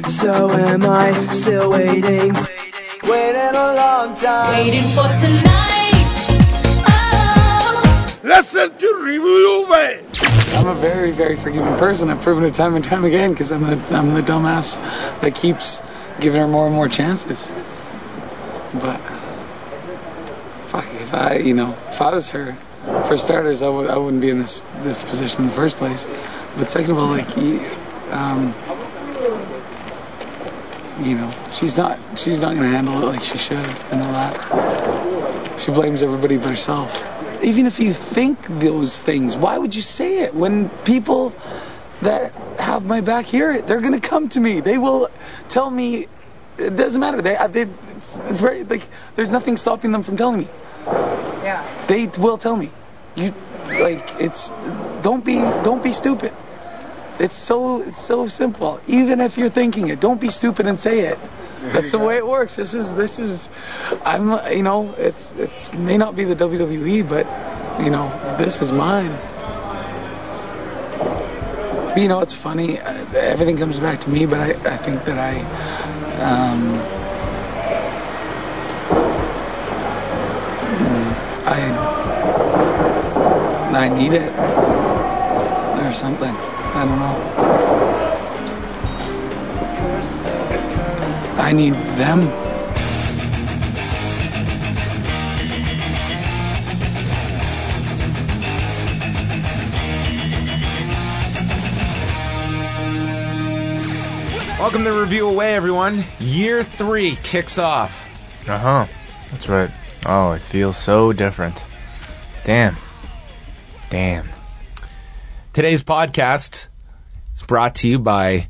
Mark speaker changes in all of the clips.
Speaker 1: So am I still waiting? Waiting a long time.
Speaker 2: Waiting for tonight. Oh.
Speaker 3: Listen to Review Away.
Speaker 4: I'm a very, very forgiving person. I've proven it time and time again because I'm the dumbass that keeps giving her more and more chances. But fuck, if I was her, for starters, I wouldn't be in this position in the first place. But second of all, she's not gonna handle it like she should. I know that. She blames everybody but herself. Even if you think those things, why would you say it? When people that have my back hear it, they're gonna come to me. They will tell me. It doesn't matter. It's very there's nothing stopping them from telling me.
Speaker 5: Yeah.
Speaker 4: They will tell me. Don't be stupid. It's so simple. Even if you're thinking it, don't be stupid and say it. That's the way it works. This is it may not be the WWE, but this is mine. But, it's funny. Everything comes back to me, but I think that I need it or something. I don't know. I need them.
Speaker 6: Welcome to Review Away, everyone. Year 3 kicks off.
Speaker 7: That's right. Oh, it feels so different. Damn.
Speaker 6: Today's podcast is brought to you by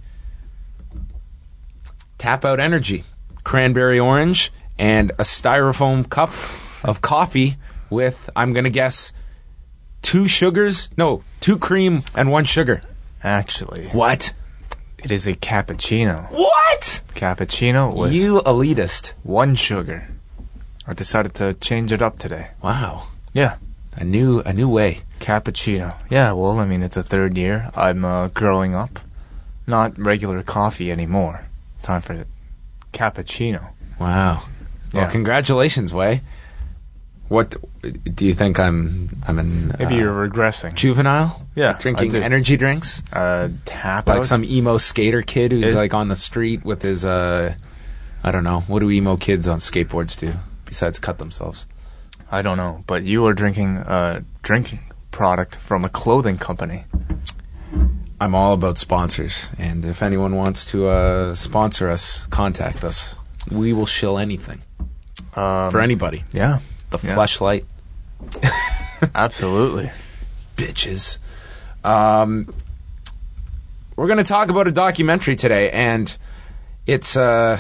Speaker 6: Tap Out Energy, cranberry orange, and a styrofoam cup of coffee with, I'm going to guess, 2 cream and 1 sugar.
Speaker 7: Actually.
Speaker 6: What?
Speaker 7: It is a cappuccino.
Speaker 6: What?
Speaker 7: Cappuccino with
Speaker 6: You elitist.
Speaker 7: 1 sugar. I decided to change it up today.
Speaker 6: Wow.
Speaker 7: Yeah.
Speaker 6: A new way.
Speaker 7: Cappuccino. Yeah, well, it's a 3rd year. I'm growing up. Not regular coffee anymore. Time for the cappuccino.
Speaker 6: Wow. Well,
Speaker 7: Yeah.
Speaker 6: congratulations, Way. What do you think I'm in?
Speaker 7: Maybe you're regressing.
Speaker 6: Juvenile?
Speaker 7: Yeah,
Speaker 6: Drinking
Speaker 7: I do.
Speaker 6: energy drinks?
Speaker 7: Tap
Speaker 6: Like
Speaker 7: out?
Speaker 6: some emo skater kid who's on the street with his, I don't know. What do emo kids on skateboards do besides cut themselves?
Speaker 7: I don't know, but you are drinking drinking product from a clothing company.
Speaker 6: I'm all about sponsors, and if anyone wants to sponsor us, contact us. We will shill anything for anybody.
Speaker 7: Yeah.
Speaker 6: The Fleshlight.
Speaker 7: Absolutely.
Speaker 6: Bitches. We're going to talk about a documentary today, and it's You're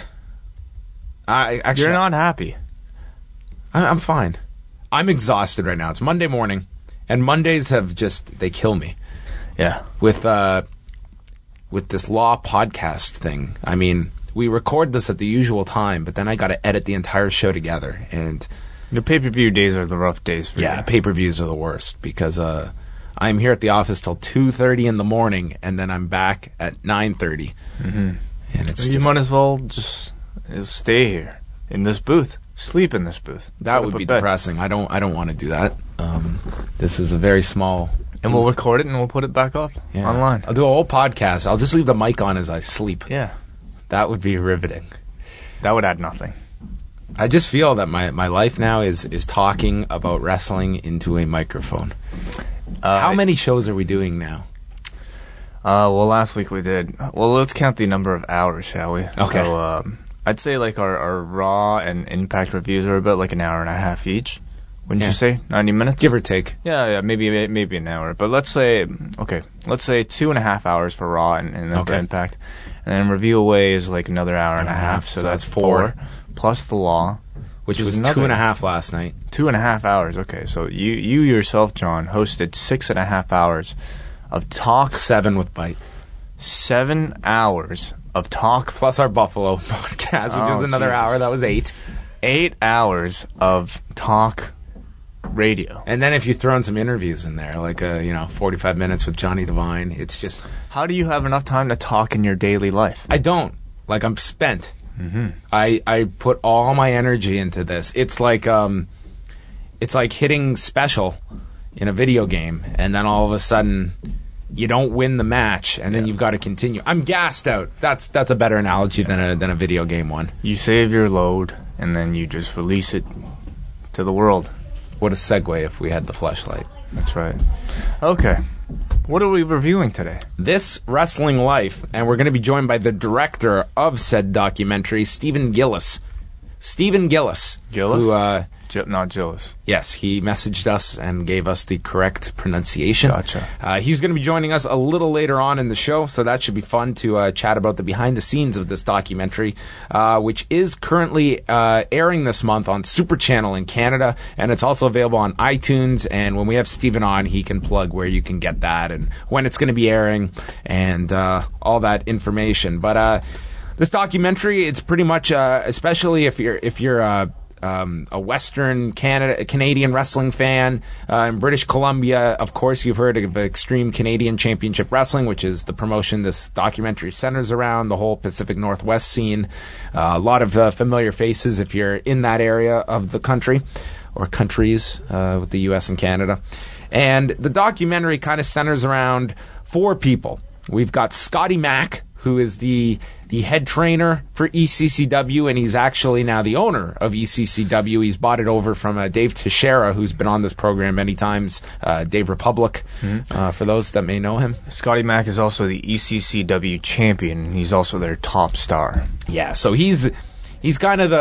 Speaker 7: not happy.
Speaker 6: I'm fine. I'm exhausted right now. It's Monday morning, and Mondays they kill me.
Speaker 7: Yeah.
Speaker 6: With this law podcast thing. I mean, we record this at the usual time, but then I got to edit the entire show together, and
Speaker 7: the pay-per-view days are the rough days for you.
Speaker 6: Yeah, pay-per-views are the worst because I'm here at the office till 2:30 in the morning, and then I'm back at 9:30.
Speaker 7: Mm-hmm.
Speaker 6: And
Speaker 7: you might as well just stay here in this booth, sleep in this booth.
Speaker 6: That would be depressing. I don't want to do that. This is a very small.
Speaker 7: And we'll record it and we'll put it back up online.
Speaker 6: I'll do a whole podcast. I'll just leave the mic on as I sleep.
Speaker 7: Yeah,
Speaker 6: that would be riveting.
Speaker 7: That would add nothing.
Speaker 6: I just feel that my life now is talking about wrestling into a microphone. How many shows are we doing now?
Speaker 7: Well, last week we did. Well, let's count the number of hours, shall we?
Speaker 6: Okay.
Speaker 7: So, I'd say our Raw and Impact reviews are about an hour and a half each. Wouldn't you say? 90 minutes?
Speaker 6: Give or take.
Speaker 7: Yeah, maybe an hour. But let's say 2.5 hours for Raw and then for Impact. And then Review Away is another hour and a half. So that's 4. Plus the Law.
Speaker 6: Which was 2.5 last night.
Speaker 7: 2.5 hours. Okay, so you yourself, John, hosted 6.5 hours of talk.
Speaker 6: 7 with Bite.
Speaker 7: 7 hours of talk.
Speaker 6: Plus our Buffalo podcast, which was another hour. That was 8.
Speaker 7: 8 hours of talk radio.
Speaker 6: And then if you throw in some interviews in there, 45 minutes with Johnny Devine, it's just...
Speaker 7: How do you have enough time to talk in your daily life?
Speaker 6: I don't. Like, I'm spent.
Speaker 7: Mm-hmm.
Speaker 6: I put all my energy into this. It's like hitting special in a video game, and then all of a sudden you don't win the match, and then you've got to continue. I'm gassed out. That's a better analogy than a video game one.
Speaker 7: You save your load, and then you just release it to the world.
Speaker 6: What a segue if we had the fleshlight.
Speaker 7: That's right. Okay. What are we reviewing today?
Speaker 6: This Wrestling Life, and we're going to be joined by the director of said documentary, Stephen Gillis. Stephen Gillis.
Speaker 7: Gillis?
Speaker 6: Who,
Speaker 7: not Gillis.
Speaker 6: Yes, he messaged us and gave us the correct pronunciation.
Speaker 7: Gotcha.
Speaker 6: He's going to be joining us a little later on in the show, so that should be fun to chat about the behind the scenes of this documentary, which is currently airing this month on Super Channel in Canada, and it's also available on iTunes. And when we have Stephen on, he can plug where you can get that and when it's going to be airing and all that information. But this documentary, it's pretty much, especially if you're a Western Canadian wrestling fan in British Columbia. Of course, you've heard of Extreme Canadian Championship Wrestling, which is the promotion this documentary centers around, the whole Pacific Northwest scene. A lot of familiar faces if you're in that area of the country or countries with the U.S. and Canada. And the documentary kind of centers around 4 people. We've got Scotty Mack, who is the head trainer for ECCW, and he's actually now the owner of ECCW. He's bought it over from Dave Teixeira, who's been on this program many times, Dave Republic, for those that may know him.
Speaker 7: Scotty Mack is also the ECCW champion, and he's also their top star.
Speaker 6: Yeah, so he's kind of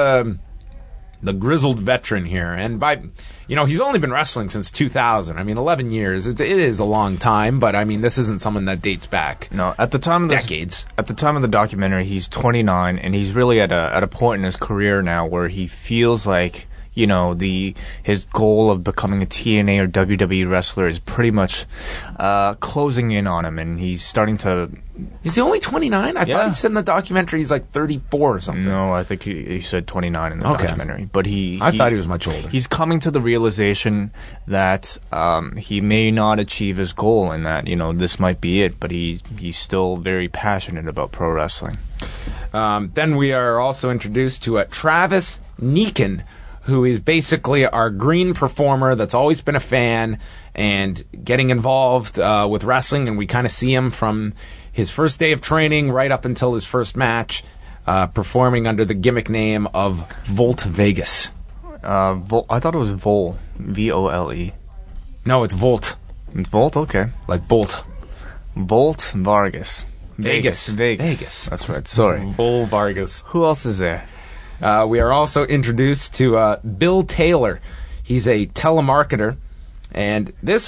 Speaker 6: the grizzled veteran here, and he's only been wrestling since 2000. I mean, 11 years. It is a long time, but I mean, this isn't someone that dates back.
Speaker 7: No, at the time of
Speaker 6: decades.
Speaker 7: At the time of the documentary, he's 29, and he's really at a point in his career now where he feels like, his goal of becoming a TNA or WWE wrestler is pretty much closing in on him, and he's starting to...
Speaker 6: Is he only 29? I thought he said in the documentary he's like 34 or something.
Speaker 7: No, I think he said 29 in the documentary. But
Speaker 6: I thought he was much older.
Speaker 7: He's coming to the realization that he may not achieve his goal, and that, this might be it, but he's still very passionate about pro wrestling.
Speaker 6: Then we are also introduced to Travis Neekin, who is basically our green performer that's always been a fan and getting involved with wrestling, and we kind of see him from his first day of training right up until his first match, performing under the gimmick name of Volt Vegas.
Speaker 7: I thought it was Vol, V-O-L-E.
Speaker 6: No, it's Volt.
Speaker 7: It's Volt? Okay.
Speaker 6: Like Bolt.
Speaker 7: Volt Vargas.
Speaker 6: Vegas.
Speaker 7: That's right, sorry.
Speaker 6: Bull Vargas.
Speaker 7: Who else is there?
Speaker 6: We are also introduced to Bill Taylor. He's a telemarketer, and this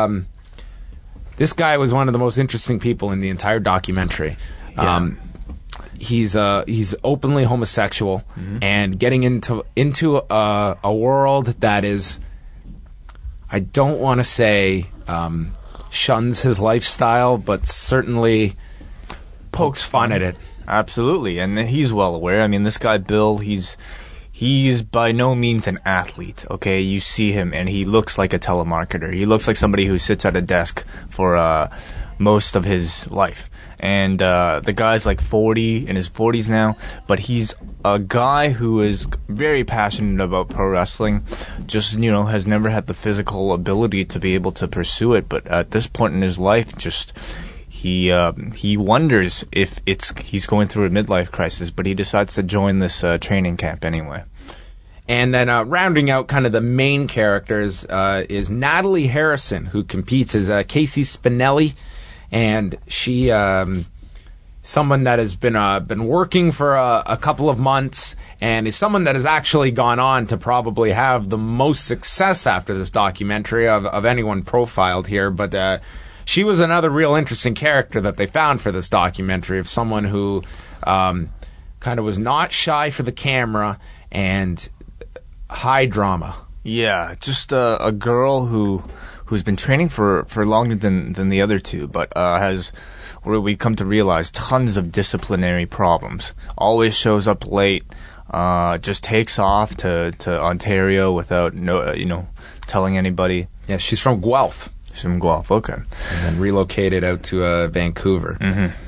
Speaker 6: guy was one of the most interesting people in the entire documentary.
Speaker 7: Yeah.
Speaker 6: He's openly homosexual and getting into a world that is, I don't want to say shuns his lifestyle, but certainly pokes fun at it.
Speaker 7: Absolutely, and he's well aware. I mean, this guy Bill, he's by no means an athlete, okay? You see him, and he looks like a telemarketer. He looks like somebody who sits at a desk for most of his life. And the guy's like 40, in his 40s now, but he's a guy who is very passionate about pro wrestling, just, has never had the physical ability to be able to pursue it, but at this point in his life, just... He wonders if he's going through a midlife crisis, but he decides to join this training camp anyway.
Speaker 6: And then rounding out kind of the main characters is Natalie Harrison, who competes as Casey Spinelli, and she someone that has been working for a couple of months, and is someone that has actually gone on to probably have the most success after this documentary of anyone profiled here, but. She was another real interesting character that they found for this documentary, of someone who kind of was not shy for the camera and high drama.
Speaker 7: Yeah, just a girl who's been training for longer than the other two, but has, where we come to realize, tons of disciplinary problems. Always shows up late, just takes off to Ontario without telling anybody.
Speaker 6: Yeah, she's from Guelph.
Speaker 7: From Guelph, okay.
Speaker 6: And then relocated out to Vancouver.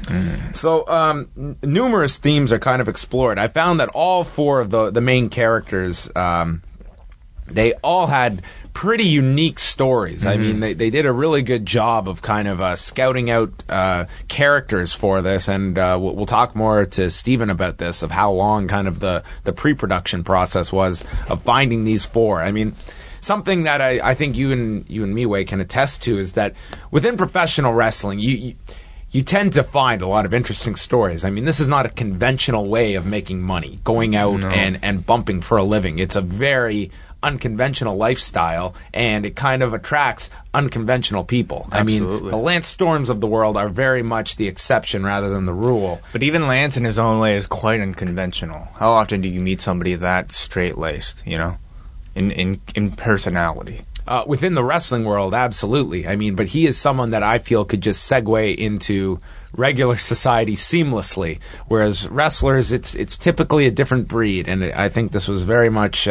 Speaker 6: So numerous themes are kind of explored. I found that all four of the main characters, they all had pretty unique stories. I mean, they did a really good job of kind of scouting out characters for this, and we'll talk more to Stephen about this, of how long kind of the pre-production process was of finding these four. I mean, something that I think you and Miwei can attest to is that within professional wrestling, you tend to find a lot of interesting stories. I mean, this is not a conventional way of making money, going out and bumping for a living. It's a very unconventional lifestyle, and it kind of attracts unconventional people.
Speaker 7: Absolutely.
Speaker 6: I mean, the Lance Storms of the world are very much the exception rather than the rule.
Speaker 7: But even Lance in his own way is quite unconventional. How often do you meet somebody that straight-laced, you know, in personality?
Speaker 6: Within the wrestling world, absolutely. I mean, but he is someone that I feel could just segue into regular society seamlessly, whereas wrestlers, it's typically a different breed, and I think this was very much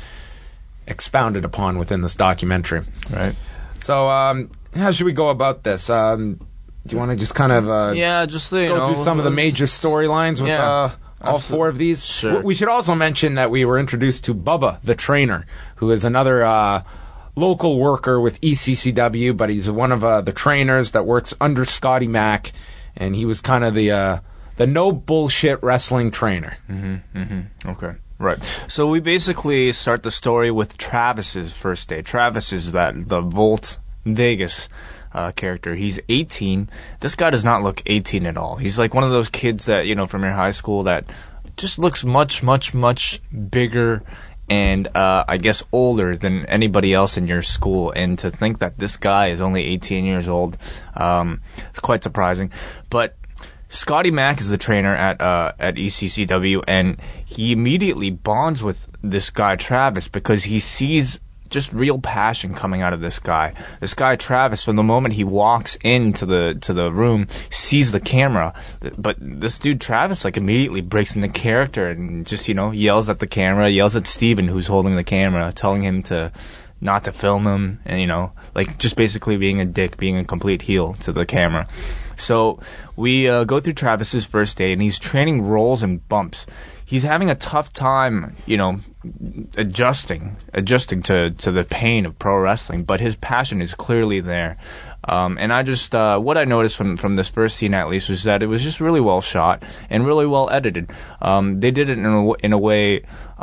Speaker 6: expounded upon within this documentary.
Speaker 7: Right.
Speaker 6: So, how should we go about this? Do you want to just kind of
Speaker 7: just
Speaker 6: go through some of the major storylines with all four of these?
Speaker 7: Sure.
Speaker 6: We should also mention that we were introduced to Bubba the Trainer, who is another local worker with ECCW, but he's one of the trainers that works under Scotty Mack, and he was kind of the no bullshit wrestling trainer.
Speaker 7: Okay. Right. So we basically start the story with Travis's first day. Travis is the Volt Vegas character. He's 18. This guy does not look 18 at all. He's like one of those kids that, you know, from your high school that just looks much, much, much bigger and I guess older than anybody else in your school. And to think that this guy is only 18 years old, it's quite surprising. But Scotty Mack is the trainer at ECCW, and he immediately bonds with this guy Travis because he sees just real passion coming out of this guy. This guy Travis, from the moment he walks into the room, sees the camera, but this dude Travis like immediately breaks into character and just, you know, yells at the camera, yells at Steven, who's holding the camera, telling him to not to film him, and, you know, like just basically being a dick, being a complete heel to the camera. So we go through Travis's first day, and he's training rolls and bumps. He's having a tough time, you know, adjusting to the pain of pro wrestling, but his passion is clearly there. And I just, what I noticed from this first scene at least was that it was just really well shot and really well edited. They did it in a way,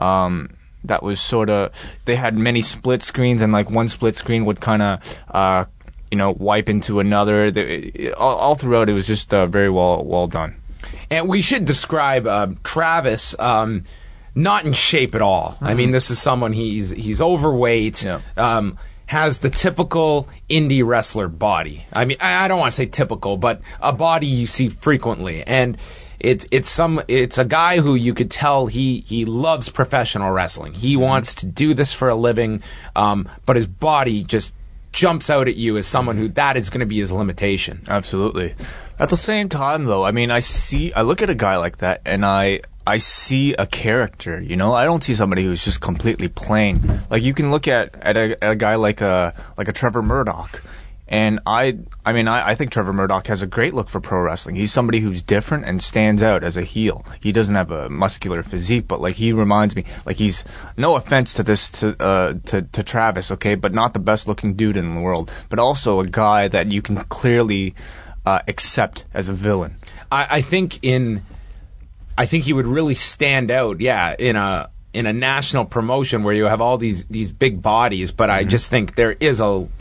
Speaker 7: that was sort of, they had many split screens, and like one split screen would kind of, you know, wipe into another. All throughout, it was just very well done.
Speaker 6: And we should describe Travis, not in shape at all. I mean, this is someone, he's overweight, has the typical indie wrestler body. I mean, I don't want to say typical, but a body you see frequently. And it's a guy who you could tell he loves professional wrestling. He wants to do this for a living, but his body just jumps out at you as someone who that is going to be his limitation.
Speaker 7: Absolutely. At the same time, though, I mean, I look at a guy like that, and I see a character, you know? I don't see somebody who's just completely plain. Like, you can look at a guy like a Trevor Murdoch, and I think Trevor Murdoch has a great look for pro wrestling. He's somebody who's different and stands out as a heel. He doesn't have a muscular physique, but like he reminds me, like he's, no offense to Travis, okay, but not the best looking dude in the world, but also a guy that you can clearly accept as a villain.
Speaker 6: I think he would really stand out, in a national promotion where you have all these big bodies, but I just think there is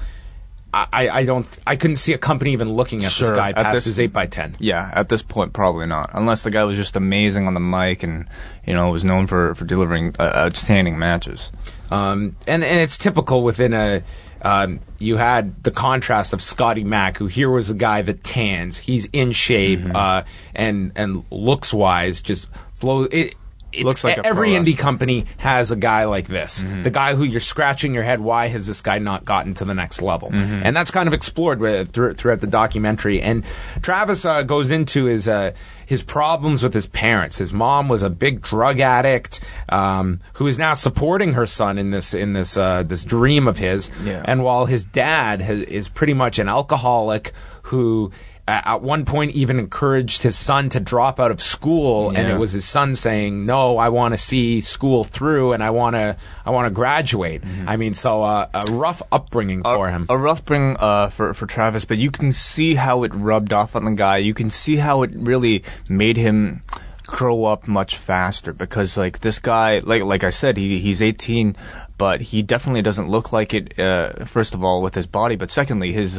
Speaker 6: I couldn't see a company even looking at this guy past his 8x10.
Speaker 7: Yeah, at this point, probably not. Unless the guy was just amazing on the mic and, you know, was known for delivering outstanding matches.
Speaker 6: And it's typical within you had the contrast of Scotty Mack, who here was a guy that tans. He's in shape, and looks-wise just flows.
Speaker 7: Looks like a
Speaker 6: every
Speaker 7: pro
Speaker 6: indie
Speaker 7: wrestler.
Speaker 6: company has a guy like this. The guy who you're scratching your head, why has this guy not gotten to the next level? And that's kind of explored throughout the documentary. And Travis goes into his problems with his parents. His mom was a big drug addict who is now supporting her son in this dream of his.
Speaker 7: Yeah.
Speaker 6: And while his dad is pretty much an alcoholic who at one point even encouraged his son to drop out of school, and it was his son saying, "No, I want to see school through, and I want to graduate." I mean, so a rough upbringing for him.
Speaker 7: A rough bring for Travis, but you can see how it rubbed off on the guy. You can see how it really made him grow up much faster, because like this guy, like I said, he's 18, but he definitely doesn't look like it. First of all, with his body, but secondly, his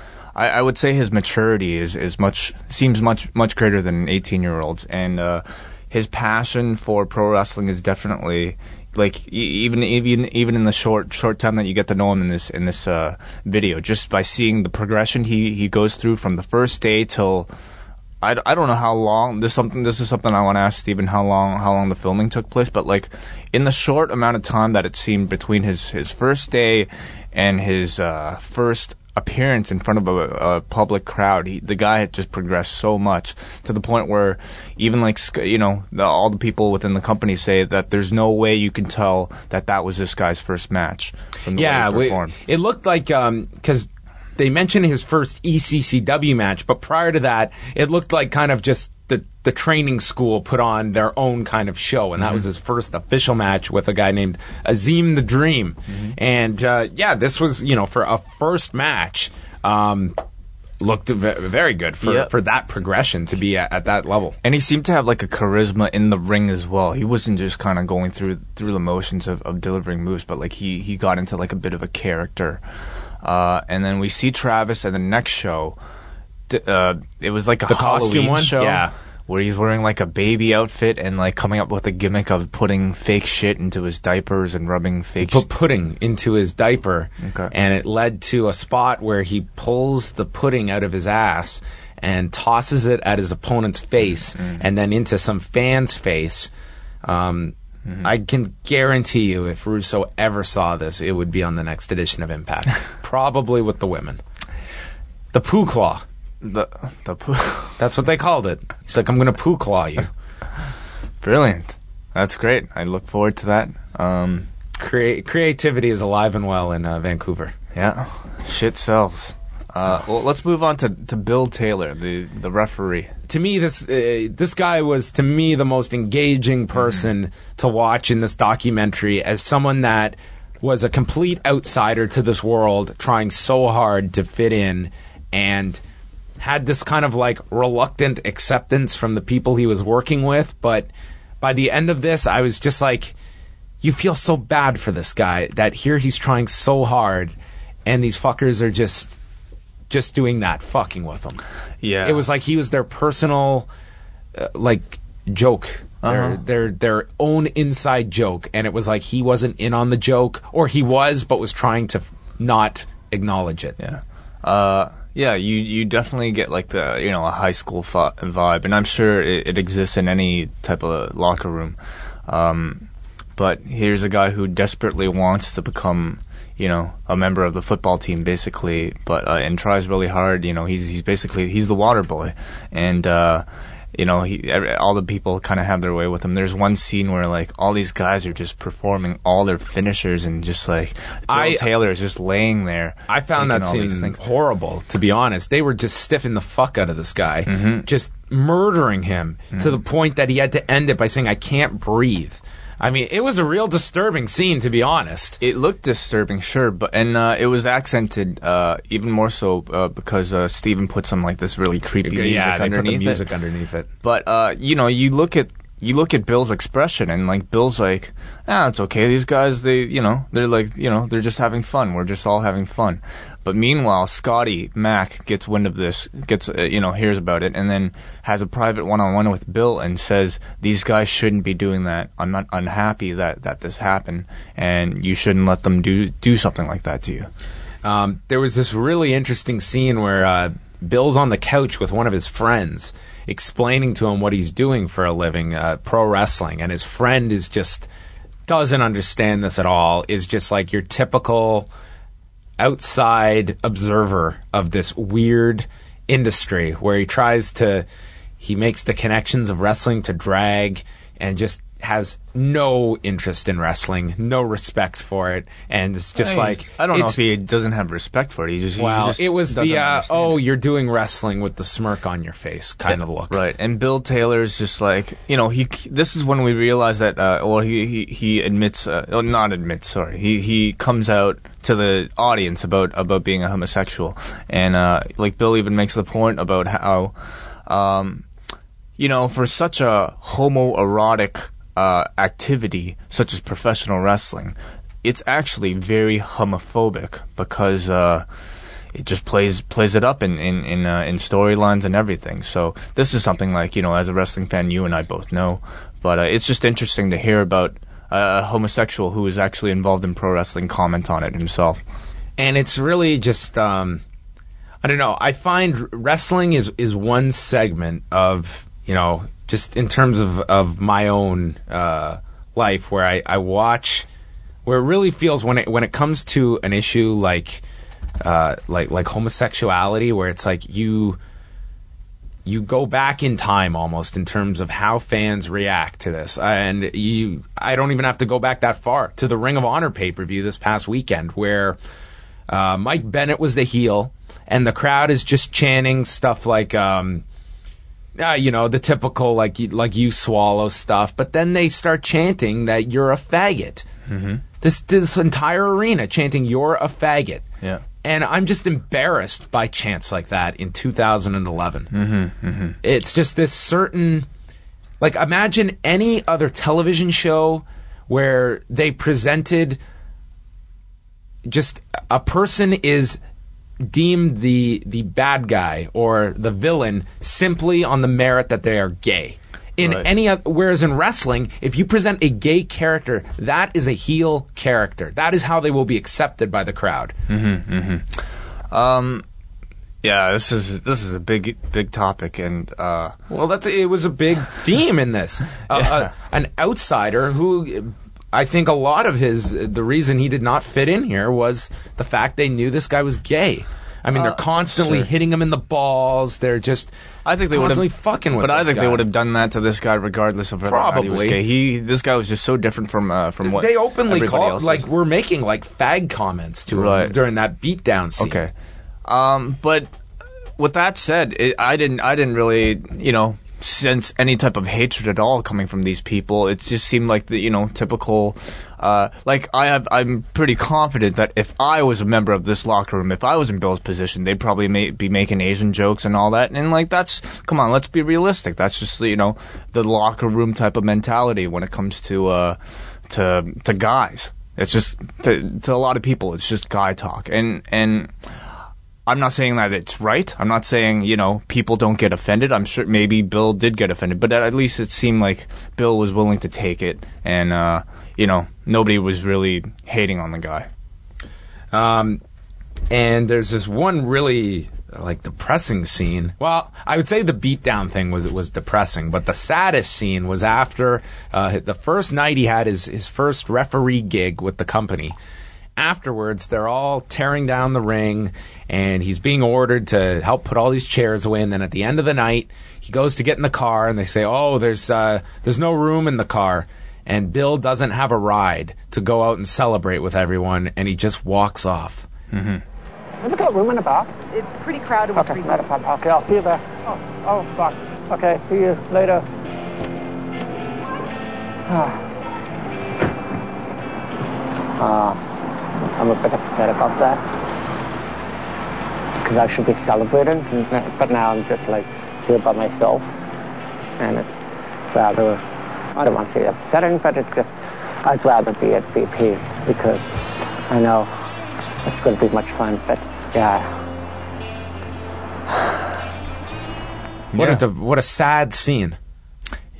Speaker 7: I would say his maturity seems much greater than an 18-year-old's, and his passion for pro wrestling is definitely, like, even in the short time that you get to know him in this video, just by seeing the progression he goes through from the first day till I don't know how long. This is something I want to ask Steven, how long the filming took place, but like in the short amount of time that it seemed between his first day and his first appearance in front of a public crowd, the guy had just progressed so much, to the point where even like, you know, all the people within the company say that there's no way you can tell that was this guy's first match from the way he performed.
Speaker 6: It looked like because they mentioned his first ECCW match, but prior to that, it looked like kind of just the training school put on their own kind of show, and that was his first official match with a guy named Azim the Dream. And this was, you know, for a first match, looked very good for that progression to be at that level.
Speaker 7: And he seemed to have like a charisma in the ring as well. He wasn't just kind of going through the motions of delivering moves, but like he got into like a bit of a character. And then we see Travis at the next show. It was like a
Speaker 6: costume one
Speaker 7: show, where he's wearing like a baby outfit and like coming up with a gimmick of putting fake shit into his diapers and rubbing fake
Speaker 6: pudding into his diaper.
Speaker 7: Okay.
Speaker 6: And it led to a spot where he pulls the pudding out of his ass and tosses it at his opponent's face, and then into some fan's face. I can guarantee you, if Russo ever saw this, it would be on the next edition of Impact. Probably with the women. The poo claw.
Speaker 7: The poo.
Speaker 6: That's what they called it. He's like, I'm going to poo claw you.
Speaker 7: Brilliant. That's great. I look forward to that.
Speaker 6: Creativity is alive and well in Vancouver.
Speaker 7: Yeah. Shit sells. Well, let's move on to Bill Taylor, the referee.
Speaker 6: To me, this guy was, to me, the most engaging person to watch in this documentary, as someone that was a complete outsider to this world, trying so hard to fit in, and had this kind of like reluctant acceptance from the people he was working with. But by the end of this, I was just like, you feel so bad for this guy, that here he's trying so hard, and these fuckers are just doing that, fucking with him.
Speaker 7: Yeah.
Speaker 6: It was like he was their personal, like, joke. Their own inside joke. And it was like he wasn't in on the joke, or he was, but was trying to not acknowledge it.
Speaker 7: Yeah. You definitely get like a high school vibe, and I'm sure it exists in any type of locker room. But here's a guy who desperately wants to become, a member of the football team, basically, but and tries really hard. He's the water boy, and all the people kind of have their way with him. There's one scene where like all these guys are just performing all their finishers, and just like Bill Taylor is just laying there.
Speaker 6: I found that scene horrible, to be honest. They were just stiffing the fuck out of this guy, just murdering him to the point that he had to end it by saying, "I can't breathe." I mean, it was a real disturbing scene, to be honest.
Speaker 7: It looked disturbing, sure, but it was accented even more so because Steven put some like this really creepy music underneath it.
Speaker 6: Put the music underneath it.
Speaker 7: But you look at Bill's expression, and like Bill's like, it's okay. These guys, they're just having fun. We're just all having fun. But meanwhile, Scotty Mac gets wind of this, hears about it, and then has a private one-on-one with Bill and says, these guys shouldn't be doing that. I'm not unhappy that this happened, and you shouldn't let them do something like that to you. There
Speaker 6: was this really interesting scene where Bill's on the couch with one of his friends. explaining to him what he's doing for a living, pro wrestling, and his friend is just doesn't understand this at all, is just like your typical outside observer of this weird industry where he makes the connections of wrestling to drag and just has no interest in wrestling, no respect for it, and it's just
Speaker 7: I don't know if he doesn't have respect for it.
Speaker 6: It was the you're doing wrestling with the smirk on your face kind of look.
Speaker 7: Right, and Bill Taylor's just like, this is when we realize that, he admits, he comes out to the audience about being a homosexual, and like Bill even makes the point about how, for such a homoerotic activity such as professional wrestling, it's actually very homophobic because it just plays it up in storylines and everything. So this is something like, as a wrestling fan, you and I both know, but it's just interesting to hear about a homosexual who is actually involved in pro wrestling comment on it himself.
Speaker 6: And it's really just I don't know. I find wrestling is one segment of, just in terms of my own life where I watch, where it really feels when it comes to an issue like homosexuality, where it's like you go back in time almost in terms of how fans react to this. And I don't even have to go back that far to the Ring of Honor pay-per-view this past weekend where Mike Bennett was the heel and the crowd is just chanting stuff like the typical like you swallow stuff, but then they start chanting that you're a faggot. Mm-hmm. This entire arena chanting you're a faggot.
Speaker 7: Yeah.
Speaker 6: And I'm just embarrassed by chants like that in 2011.
Speaker 7: Mm-hmm. Mm-hmm.
Speaker 6: It's just this certain, like, imagine any other television show where they presented just a person is deemed the bad guy or the villain simply on the merit that they are gay. Whereas in wrestling, if you present a gay character, that is a heel character. That is how they will be accepted by the crowd.
Speaker 7: Mm-hmm, mm-hmm. Yeah, this is a big topic, and
Speaker 6: it was a big theme in this. An outsider who, I think a lot of the reason he did not fit in here was the fact they knew this guy was gay. I mean, they're constantly hitting him in the balls. They're just constantly fucking with this guy.
Speaker 7: But I think they would have done that to this guy regardless of whether he was gay. This guy was just so different from what
Speaker 6: they openly
Speaker 7: called.
Speaker 6: Like, we're making like fag comments to him during that beatdown scene.
Speaker 7: Okay, but with that said, I didn't really sense any type of hatred at all coming from these people. It just seemed like the typical. I'm pretty confident that if I was a member of this locker room, if I was in Bill's position, they'd probably be making Asian jokes and all that. And come on, let's be realistic. That's just the locker room type of mentality when it comes to guys. It's just to a lot of people, it's just guy talk. And I'm not saying that it's right. I'm not saying, people don't get offended. I'm sure maybe Bill did get offended, but at least it seemed like Bill was willing to take it, and nobody was really hating on the guy.
Speaker 6: And there's this one really depressing scene. Well, I would say the beatdown thing was depressing, but the saddest scene was after the first night he had his first referee gig with the company. Afterwards, they're all tearing down the ring, and he's being ordered to help put all these chairs away. And then at the end of the night, he goes to get in the car, and they say, "Oh, there's no room in the car." And Bill doesn't have a ride to go out and celebrate with everyone, and he just walks off.
Speaker 7: Mm-hmm.
Speaker 5: Have you got room in the back?
Speaker 2: It's pretty crowded with
Speaker 5: Okay, not a problem. Okay, I'll see you there. Oh, fuck. Okay, see you later. I'm a bit upset about that, because I should be celebrating, but now I'm just here by myself, and it's rather, I don't want to say upsetting, but it's just, I'd rather be at BP, because I know it's going to be much fun, but yeah.
Speaker 6: What a sad scene.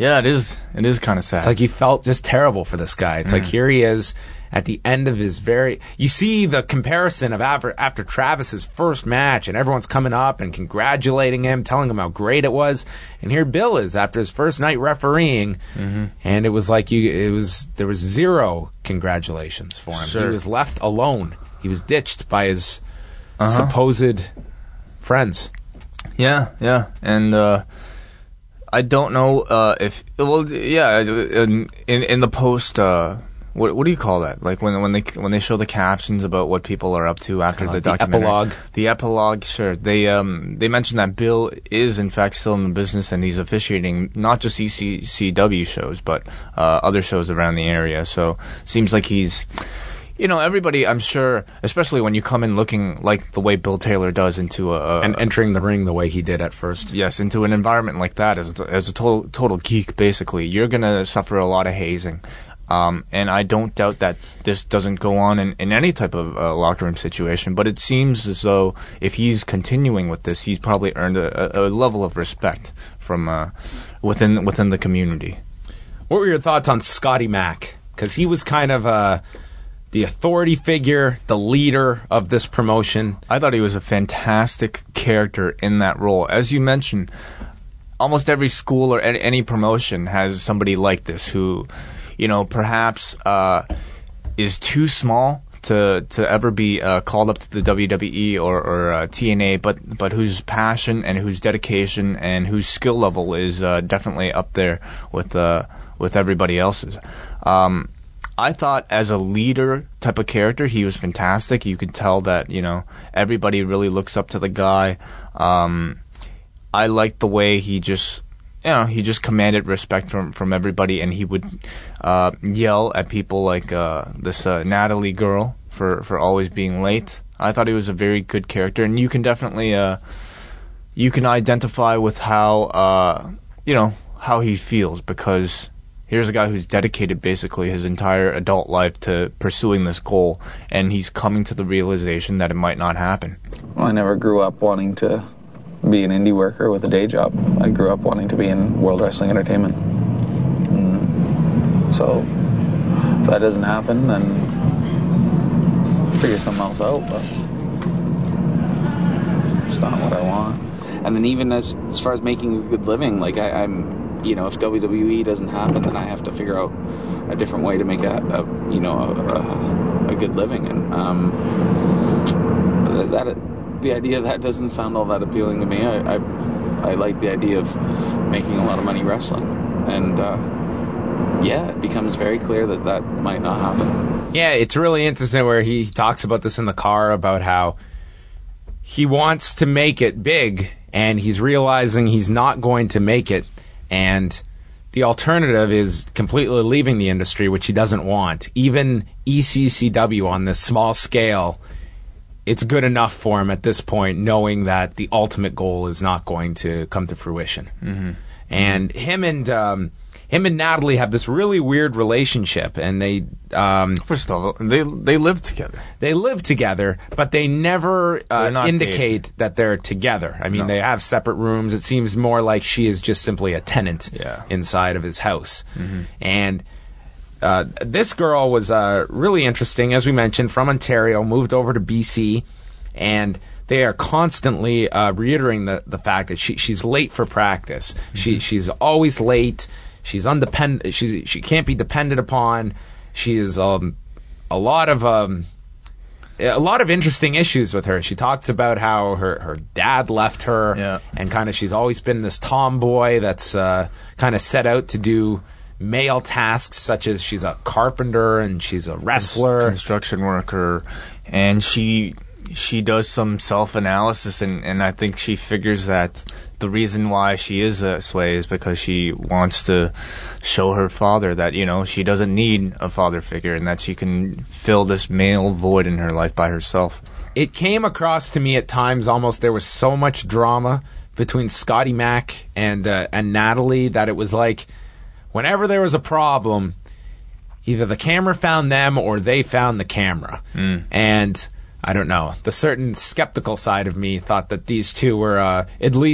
Speaker 7: Yeah, it is. It is kind of sad.
Speaker 6: It's like you felt just terrible for this guy. It's like here he is at the end of his you see the comparison of after Travis's first match, and everyone's coming up and congratulating him, telling him how great it was. And here Bill is after his first night refereeing, and it was like there was zero congratulations for him.
Speaker 7: Sure.
Speaker 6: He was left alone. He was ditched by his supposed friends.
Speaker 7: Yeah. And I don't know if in the post. What do you call that? Like when they show the captions about what people are up to after the documentary.
Speaker 6: Epilogue.
Speaker 7: The epilogue, sure. They mentioned that Bill is in fact still in the business, and he's officiating not just ECCW shows but other shows around the area. So seems like he's, everybody, I'm sure, especially when you come in looking like the way Bill Taylor does into
Speaker 6: and entering the ring the way he did at first.
Speaker 7: Yes, into an environment like that as a total geek, basically, you're gonna suffer a lot of hazing. And I don't doubt that this doesn't go on in any type of locker room situation, but it seems as though if he's continuing with this, he's probably earned a level of respect from within the community.
Speaker 6: What were your thoughts on Scotty Mack? Because he was kind of the authority figure, the leader of this promotion.
Speaker 7: I thought he was a fantastic character in that role. As you mentioned, almost every school or any promotion has somebody like this who, perhaps is too small to ever be called up to the WWE or TNA, but whose passion and whose dedication and whose skill level is definitely up there with everybody else's. I thought as a leader type of character, he was fantastic. You could tell that, everybody really looks up to the guy. I liked the way he just commanded respect from everybody, and he would yell at people like this Natalie girl for always being late. I thought he was a very good character, and you can definitely you can identify with how how he feels, because here's a guy who's dedicated basically his entire adult life to pursuing this goal, and he's coming to the realization that it might not happen.
Speaker 4: Well, I never grew up wanting to be an indie worker with a day job. I grew up wanting to be in World Wrestling Entertainment. So if that doesn't happen, then figure something else out, but it's not what I want. And then even as far as making a good living, like I'm if WWE doesn't happen, then I have to figure out a different way to make a good living. And the idea of that doesn't sound all that appealing to me. I like the idea of making a lot of money wrestling. And it becomes very clear that might not happen.
Speaker 6: Yeah, it's really interesting where he talks about this in the car, about how he wants to make it big, and he's realizing he's not going to make it, and the alternative is completely leaving the industry, which he doesn't want. Even ECCW on this small scale, it's good enough for him at this point, knowing that the ultimate goal is not going to come to fruition. Mm-hmm. And him and Natalie have this really weird relationship, and they
Speaker 7: first of all, they live together.
Speaker 6: They live together, but they never indicate that they're together. I mean, they have separate rooms. It seems more like she is just simply a tenant inside of his house. Mm-hmm. And this girl was really interesting, as we mentioned, from Ontario, moved over to BC, and they are constantly reiterating the fact that she's late for practice. Mm-hmm. She's always late. She's undependent. She can't be depended upon. She is a lot of interesting issues with her. She talks about how her dad left her, and kind of she's always been this tomboy that's kind of set out to do male tasks, such as she's a carpenter and she's a wrestler,
Speaker 7: construction worker, and she does some self-analysis, and I think she figures that the reason why she is this way is because she wants to show her father that, she doesn't need a father figure, and that she can fill this male void in her life by herself.
Speaker 6: It came across to me at times almost there was so much drama between Scotty Mack and Natalie that it was like whenever there was a problem, either the camera found them or they found the camera. And I don't know. The certain skeptical side of me thought that these two were at least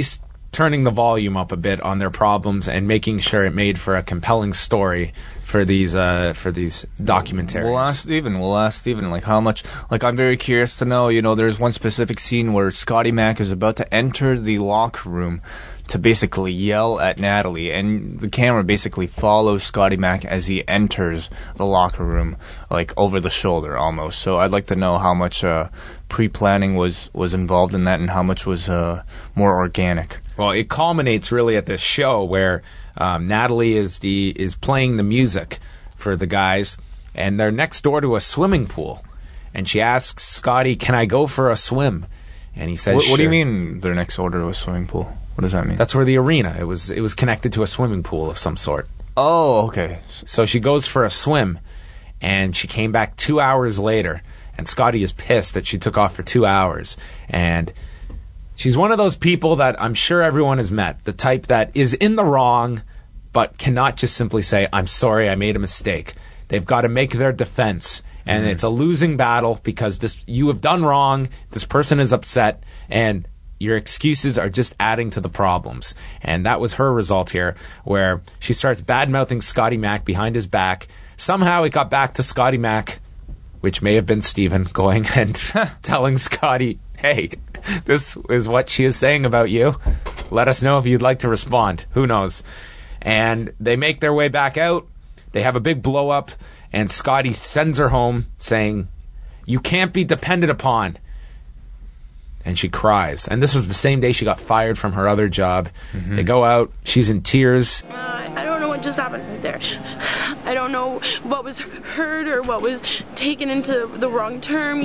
Speaker 6: turning the volume up a bit on their problems and making sure it made for a compelling story for these documentaries.
Speaker 7: We'll ask Steven, like, how much, like, I'm very curious to know, there's one specific scene where Scotty Mac is about to enter the locker room to basically yell at Natalie, and the camera basically follows Scotty Mac as he enters the locker room, like, over the shoulder almost. So I'd like to know how much pre-planning was involved in that and how much was more organic.
Speaker 6: Well, it culminates really at this show where Natalie is playing the music for the guys, and they're next door to a swimming pool, and she asks Scotty, "Can I go for a swim?" And he says,
Speaker 7: What do you mean they're next door to a swimming pool? What does that mean?
Speaker 6: That's where the arena. It was connected to a swimming pool of some sort.
Speaker 7: Oh, okay.
Speaker 6: So she goes for a swim, and she came back 2 hours later, and Scotty is pissed that she took off for 2 hours. And she's one of those people that I'm sure everyone has met, the type that is in the wrong, but cannot just simply say, "I'm sorry, I made a mistake." They've got to make their defense. And it's a losing battle because you have done wrong, this person is upset, and your excuses are just adding to the problems. And that was her result here, where she starts bad-mouthing Scotty Mac behind his back. Somehow it got back to Scotty Mac, which may have been Steven, going and telling Scotty, "Hey, this is what she is saying about you. Let us know if you'd like to respond." Who knows? And they make their way back out. They have a big blow-up. And Scotty sends her home saying, "You can't be depended upon." And she cries. And this was the same day she got fired from her other job. Mm-hmm. They go out. She's in tears.
Speaker 8: I don't know what just happened right there. I don't know what was heard or what was taken into the wrong term,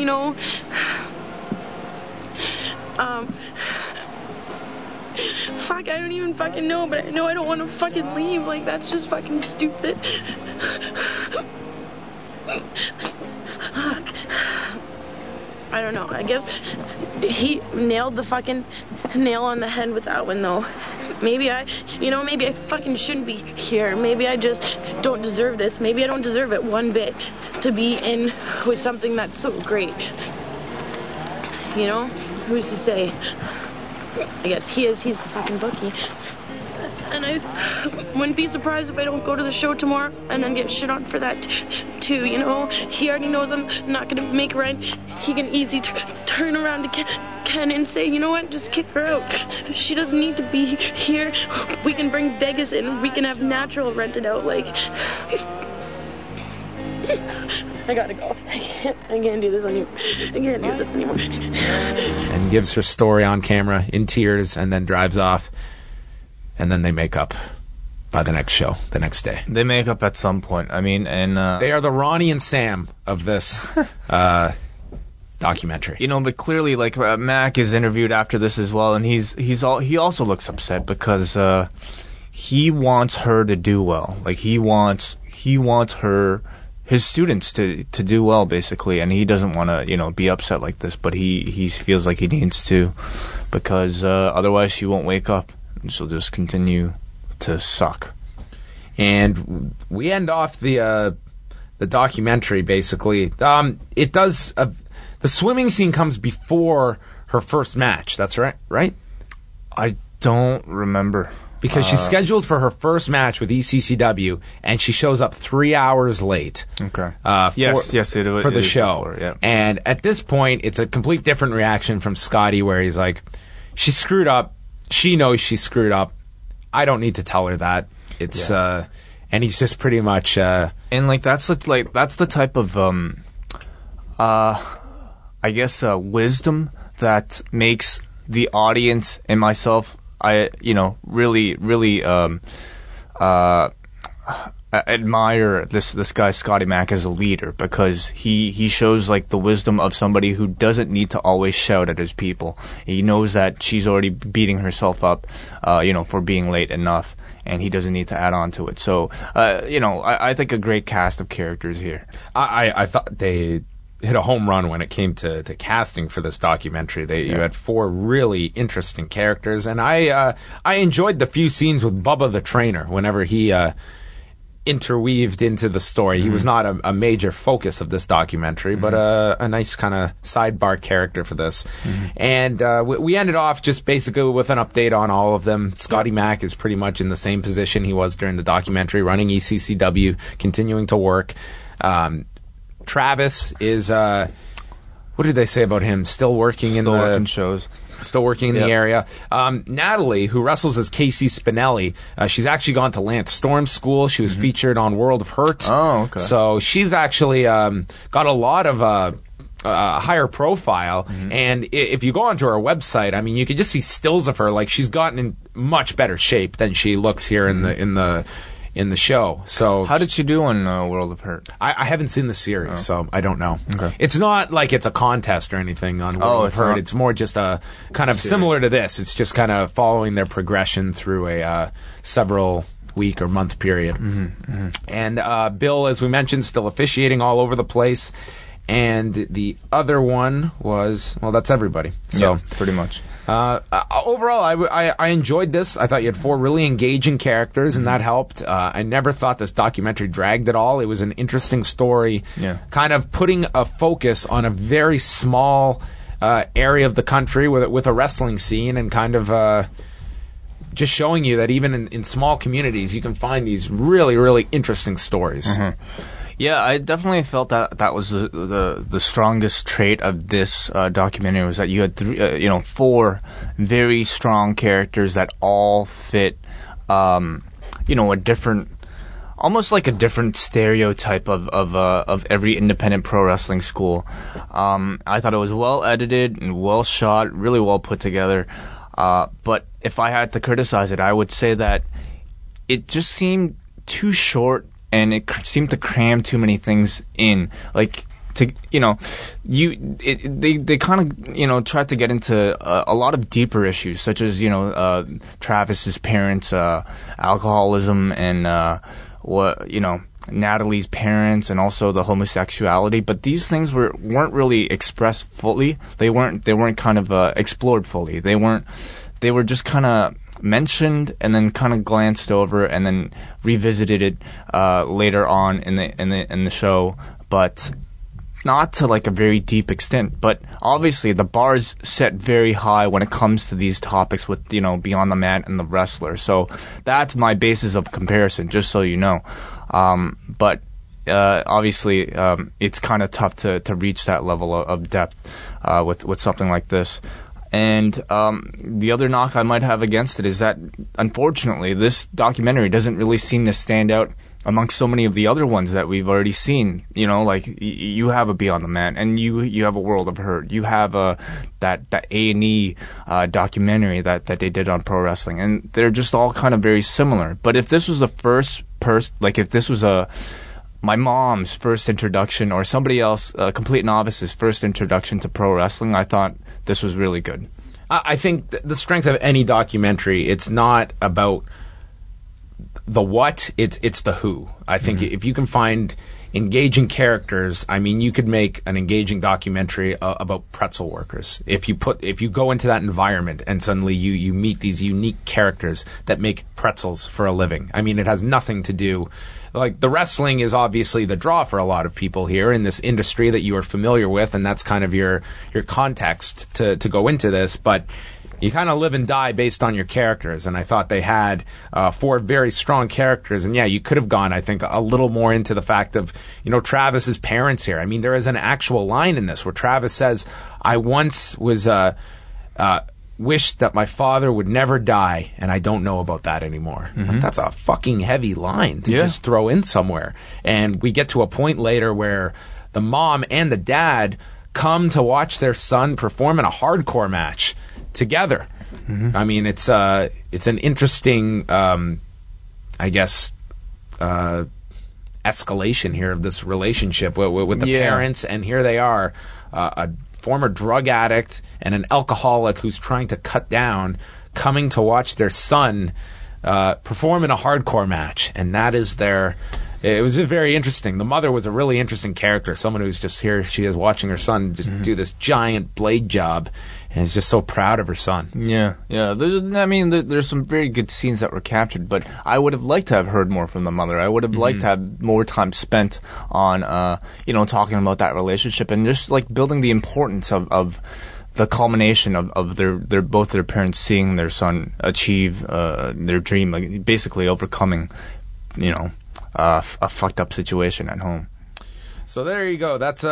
Speaker 8: Fuck, I don't even fucking know, but I know I don't want to fucking leave. Like, that's just fucking stupid. Fuck. I don't know. I guess he nailed the fucking nail on the head with that one, though. Maybe I fucking shouldn't be here. Maybe I just don't deserve this. Maybe I don't deserve it one bit to be in with something that's so great. Who's to say? I guess he's the fucking bookie. And I wouldn't be surprised if I don't go to the show tomorrow and then get shit on for that too, He already knows I'm not going to make rent. He can easily turn around to Ken and say, "You know what, just kick her out. She doesn't need to be here. We can bring Vegas in. We can have Natural rented out." Like, I gotta go. I can't do this anymore.
Speaker 6: And gives her story on camera in tears and then drives off. And then they make up by the next show, the next day.
Speaker 7: They make up at some point. I mean, and
Speaker 6: they are the Ronnie and Sam of this documentary.
Speaker 7: But clearly, like, Mac is interviewed after this as well, and he also looks upset because he wants her to do well. Like, he wants his students to do well, basically, and he doesn't want to be upset like this, but he feels like he needs to, because otherwise she won't wake up. She'll just continue to suck.
Speaker 6: And we end off the documentary, basically. It does... the swimming scene comes before her first match. That's right?
Speaker 7: I don't remember.
Speaker 6: Because she's scheduled for her first match with ECCW, and she shows up 3 hours late.
Speaker 7: Okay.
Speaker 6: For the show.
Speaker 7: Before, yeah.
Speaker 6: And at this point, it's a complete different reaction from Scotty, where he's like, "She screwed up. She knows she screwed up. I don't need to tell her that." It's and he's just pretty much
Speaker 7: and that's the type of I guess wisdom that makes the audience and myself really admire this guy Scotty Mac as a leader, because he shows like the wisdom of somebody who doesn't need to always shout at his people. He knows that she's already beating herself up, for being late enough, and he doesn't need to add on to it. So, I think a great cast of characters here.
Speaker 6: I thought they hit a home run when it came to casting for this documentary. You had 4 really interesting characters, and I enjoyed the few scenes with Bubba the Trainer whenever he interweaved into the story. He was not a major focus of this documentary, but a nice kind of sidebar character for this. And we ended off just basically with an update on all of them. Scotty Mack is pretty much in the same position he was during the documentary, running ECCW, continuing to work. Travis is, what did they say about him? Still working in
Speaker 7: working shows.
Speaker 6: Still working in the area. Natalie, who wrestles as Casey Spinelli, she's actually gone to Lance Storm's school. She was featured on World of Hurt.
Speaker 7: Oh, okay.
Speaker 6: So she's actually got a lot of higher profile. And if you go onto her website, I mean, you can just see stills of her. Like, she's gotten in much better shape than she looks here in the show. So
Speaker 7: how did she do on World of Hurt?
Speaker 6: I haven't seen the series, so I don't know.
Speaker 7: Okay.
Speaker 6: It's not like it's a contest or anything on World of Hurt.
Speaker 7: Not?
Speaker 6: It's more just a kind of similar to this. It's just kind of following their progression through a several week or month period. And Bill, as we mentioned, still officiating all over the place. And the other one was, well, that's everybody. So
Speaker 7: pretty much.
Speaker 6: Overall, I enjoyed this. I thought you had 4 really engaging characters, and that helped. I never thought this documentary dragged at all. It was an interesting story, kind of putting a focus on a very small area of the country with a wrestling scene, and kind of just showing you that even in small communities, you can find these really, really interesting stories.
Speaker 7: Yeah, I definitely felt that was the strongest trait of this documentary, was that you had 4 very strong characters that all fit, a different, almost like a different stereotype of every independent pro wrestling school. I thought it was well edited and well shot, really well put together. But if I had to criticize it, I would say that it just seemed too short. And it seemed to cram too many things in, like they kind of tried to get into a lot of deeper issues, such as Travis's parents' alcoholism, and Natalie's parents, and also the homosexuality. But these things weren't really expressed fully. They weren't kind of explored fully. They were just kind of mentioned and then kind of glanced over and then revisited it later on in the show, but not to like a very deep extent. But obviously the bar's set very high when it comes to these topics with Beyond the Mat and the Wrestler. So that's my basis of comparison, just so you know. But obviously it's kind of tough to reach that level of depth with something like this. And the other knock I might have against it is that, unfortunately, this documentary doesn't really seem to stand out amongst so many of the other ones that we've already seen. Like you have a Beyond the Mat, and you have a World of Hurt. You have that A&E documentary that they did on pro wrestling, and they're just all kind of very similar. But if this was the first if this was my mom's first introduction, or somebody else, a complete novice's first introduction to pro wrestling, I thought this was really good.
Speaker 6: I think the strength of any documentary, it's not about the what, it's the who. I think if you can find engaging characters, I mean, you could make an engaging documentary about pretzel workers. If you go into that environment and suddenly you meet these unique characters that make pretzels for a living. I mean, it has nothing to do, like, the wrestling is obviously the draw for a lot of people here in this industry that you are familiar with, and that's kind of your context to go into this, but you kind of live and die based on your characters, and I thought they had 4 very strong characters, and yeah, you could have gone, I think, a little more into the fact of, Travis's parents here. I mean, there is an actual line in this where Travis says, I once was wished that my father would never die, and I don't know about that anymore. Like, that's a fucking heavy line to just throw in somewhere. And we get to a point later where the mom and the dad come to watch their son perform in a hardcore match together. I mean, it's an interesting, I guess, escalation here of this relationship with the parents, and here they are, a former drug addict and an alcoholic who's trying to cut down, coming to watch their son perform in a hardcore match, and that is their. It was very interesting. The mother was a really interesting character, someone who's just here. She is watching her son just do this giant blade job, and is just so proud of her son.
Speaker 7: Yeah. There's some very good scenes that were captured, but I would have liked to have heard more from the mother. I would have liked to have more time spent on, talking about that relationship and just like building the importance of the culmination of both their parents seeing their son achieve their dream, like basically overcoming, a fucked up situation at home.
Speaker 6: So there you go. Those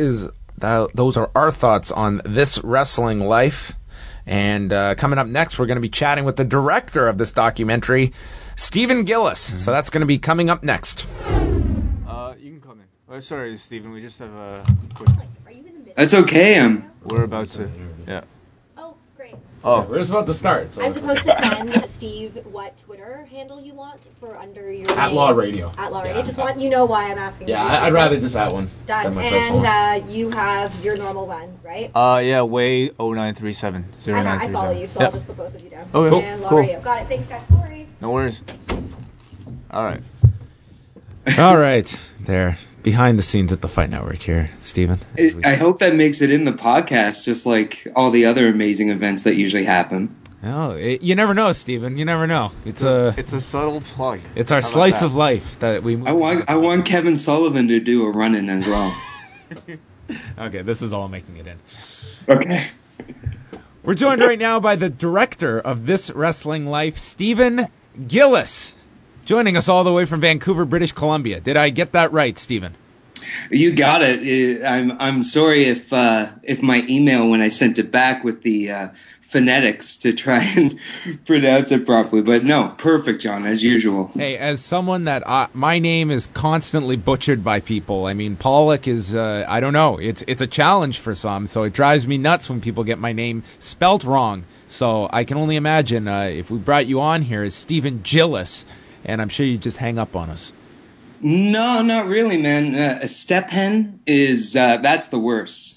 Speaker 6: are our thoughts on This Wrestling Life. And coming up next, we're going to be chatting with the director of this documentary, Stephen Gillis. So that's going to be coming up next.
Speaker 7: You can come in. Oh, sorry, Stephen. We just have a quick.
Speaker 9: Are you in the middle?
Speaker 10: That's okay.
Speaker 7: We're about to. Yeah.
Speaker 9: Oh, great.
Speaker 6: Oh, we're just about to start. So
Speaker 9: I'm supposed to send Steve what Twitter handle you want for under your
Speaker 6: At
Speaker 9: name.
Speaker 6: Law Radio.
Speaker 9: At Law Radio.
Speaker 6: Yeah.
Speaker 9: Just want why I'm asking.
Speaker 6: Yeah,
Speaker 9: you.
Speaker 6: I'd rather just that one.
Speaker 9: Done.
Speaker 6: than my personal one.
Speaker 9: And you have your normal one, right?
Speaker 7: Yeah, way 0937.
Speaker 9: I follow you, so I'll just put both of you down.
Speaker 7: Okay,
Speaker 9: And Law
Speaker 7: cool.
Speaker 9: Radio. Got it. Thanks, guys. Sorry.
Speaker 7: No worries. All right.
Speaker 6: All right. There. Behind the scenes at the Fight Network here, Stephen.
Speaker 10: I hope that makes it in the podcast, just like all the other amazing events that usually happen.
Speaker 6: Oh, you never know, Stephen. You never know. It's a
Speaker 7: subtle plug.
Speaker 6: It's our slice of life that we.
Speaker 10: I want Kevin Sullivan to do a run-in as well.
Speaker 6: Okay, this is all making it in.
Speaker 10: Okay.
Speaker 6: We're joined right now by the director of This Wrestling Life, Stephen Gillis, joining us all the way from Vancouver, British Columbia. Did I get that right, Stephen?
Speaker 10: You got it. I'm sorry if my email when I sent it back with the phonetics to try and pronounce it properly, but no, perfect, John, as usual.
Speaker 6: Hey, as someone that my name is constantly butchered by people. I mean, Pollock is I don't know. It's a challenge for some, so it drives me nuts when people get my name spelt wrong. So I can only imagine if we brought you on here as Stephen Gillis, and I'm sure you'd just hang up on us.
Speaker 10: No, not really, man. A step hen is that's the worst.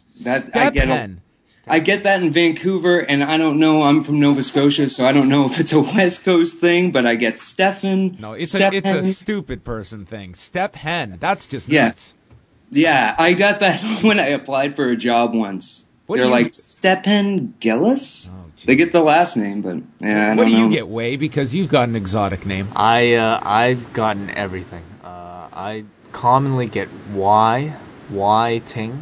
Speaker 10: I get that in Vancouver, and I don't know. I'm from Nova Scotia, so I don't know if it's a West Coast thing, but I get Stephen.
Speaker 6: No, it's a stupid person thing. Step hen. That's just nuts.
Speaker 10: Yeah, I got that when I applied for a job once. They're like, Stephen Gillis?
Speaker 6: Oh,
Speaker 10: they get the last name, but yeah, I don't know.
Speaker 6: What do you get, Way? Because you've got an exotic name.
Speaker 7: I've gotten everything. I commonly get Y Ting.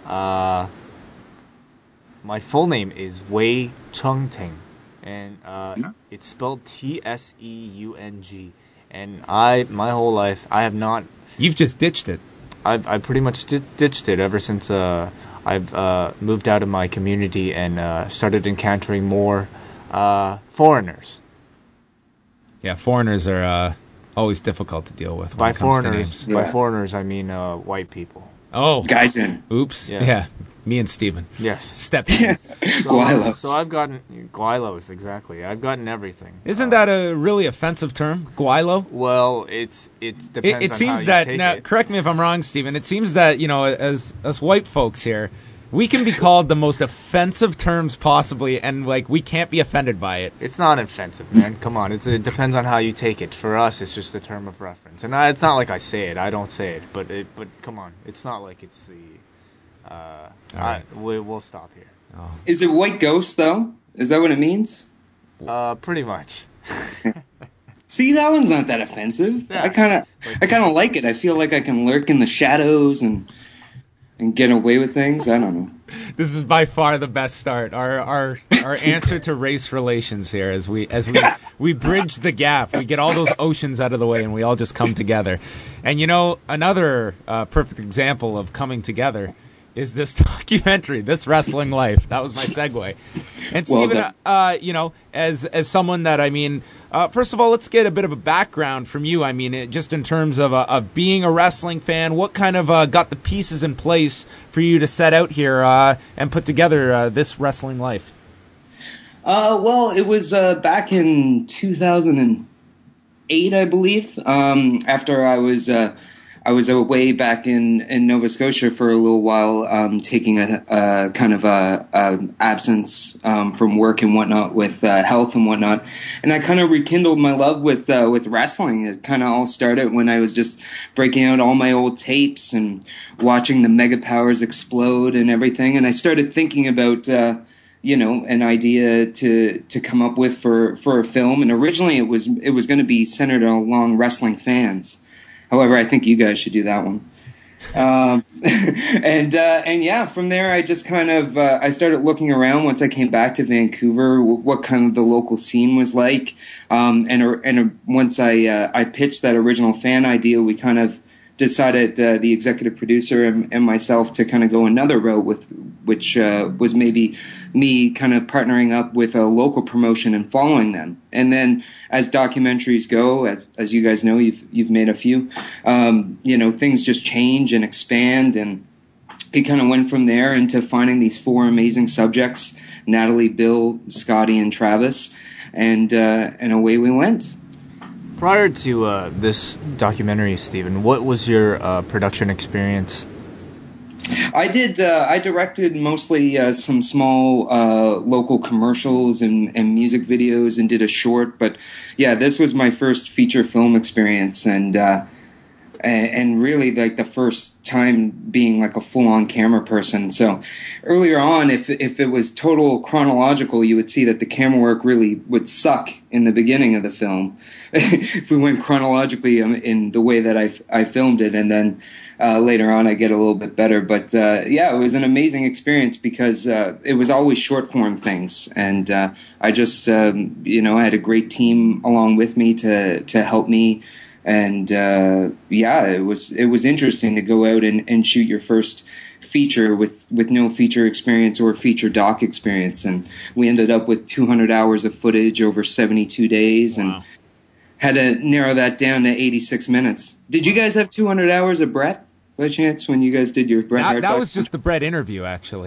Speaker 7: My full name is Wei Chung Ting, and it's spelled Tseung. And my whole life, I have not.
Speaker 6: You've just ditched it.
Speaker 7: I pretty much ditched it ever since I've moved out of my community and started encountering more foreigners.
Speaker 6: Yeah, foreigners are always difficult to deal with.
Speaker 7: By foreigners, I mean white people.
Speaker 6: Oh,
Speaker 10: Gaijin.
Speaker 6: Oops.
Speaker 7: Yeah.
Speaker 6: Yeah, me and Steven.
Speaker 7: Yes.
Speaker 6: Step in.
Speaker 10: Guaylos.
Speaker 7: So I've gotten Guaylos, exactly. I've gotten everything.
Speaker 6: Isn't that a really offensive term, Guaylo?
Speaker 7: Well, it depends.
Speaker 6: It seems that now, correct me if I'm wrong, Steven. It seems that as us white folks here, we can be called the most offensive terms possibly, and we can't be offended by it.
Speaker 7: It's not offensive, man. Come on, it depends on how you take it. For us, it's just a term of reference, and it's not like I say it. I don't say it, but come on, it's not like it's the. Right. We'll stop here.
Speaker 6: Oh.
Speaker 10: Is it white ghost though? Is that what it means?
Speaker 7: Pretty much.
Speaker 10: See, that one's not that offensive.
Speaker 7: Yeah.
Speaker 10: I kind of like it. I feel like I can lurk in the shadows and get away with things. I don't know.
Speaker 6: This is by far the best start. Our answer to race relations here as we bridge the gap. We get all those oceans out of the way and we all just come together. And another perfect example of coming together is this documentary, This Wrestling Life. That was my segue. And Stephen, as someone that first of all, let's get a bit of a background from you. Just in terms of being a wrestling fan, what kind of got the pieces in place for you to set out here and put together This Wrestling Life?
Speaker 10: Well, it was back in 2008, I believe. After I I was away back in Nova Scotia for a little while, taking a kind of a absence from work and whatnot with health and whatnot, and I kind of rekindled my love with wrestling. It kind of all started when I was just breaking out all my old tapes and watching the Mega Powers explode and everything, and I started thinking about an idea to come up with for a film, and originally it was going to be centered along wrestling fans. However, I think you guys should do that one. And yeah, from there I just kind of I started looking around once I came back to Vancouver, what kind of the local scene was like. And once I pitched that original fan idea, we kind of decided, the executive producer and myself, to kind of go another route which was maybe me kind of partnering up with a local promotion and following them. And then as documentaries go, as you guys know, you've made a few, things just change and expand, and it kind of went from there into finding these 4 amazing subjects: Natalie, Bill, Scotty, and Travis, and away we went.
Speaker 7: Prior to this documentary, Stephen, what was your production experience?
Speaker 10: I directed mostly some small local commercials and music videos, and did a short. But yeah, this was my first feature film experience, and really like the first time being like a full-on camera person. So earlier on, if it was total chronological, you would see that the camera work really would suck in the beginning of the film. If we went chronologically in the way that I filmed it, and then later on I get a little bit better. But yeah, it was an amazing experience because it was always short form things, and I just I had a great team along with me to help me. And yeah, it was interesting to go out and shoot your first feature with no feature experience or feature doc experience. And we ended up with 200 hours of footage over 72 days. Wow. And had to narrow that down to 86 minutes. Did you guys have 200 hours of Bret by chance when you guys did your Bret Hart?
Speaker 6: That was just the Bret interview, actually.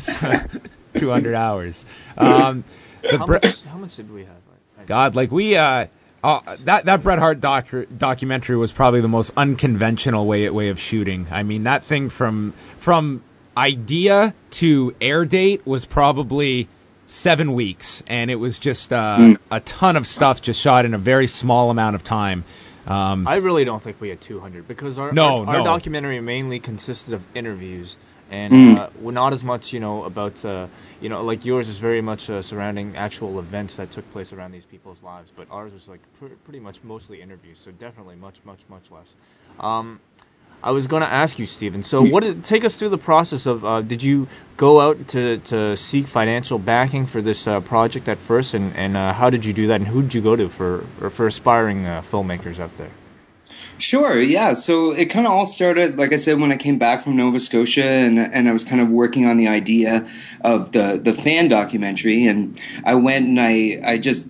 Speaker 6: 200 hours. How
Speaker 7: much did we have?
Speaker 6: God, like we... that Bret Hart documentary was probably the most unconventional way of shooting. I mean, that thing from idea to air date was probably 7 weeks, and it was just a ton of stuff just shot in a very small amount of time.
Speaker 7: I really don't think we had 200 because our documentary mainly consisted of interviews. And we're not as much, about, like yours is very much surrounding actual events that took place around these people's lives. But ours was like pretty much mostly interviews, so definitely much less. I was going to ask you, Stephen, so take us through the process of, did you go out to seek financial backing for this project at first, and how did you do that, and who did you go to for aspiring filmmakers out there?
Speaker 10: Sure, yeah. So it kind of all started, like I said, when I came back from Nova Scotia, and I was kind of working on the idea of the fan documentary, and I went and I just,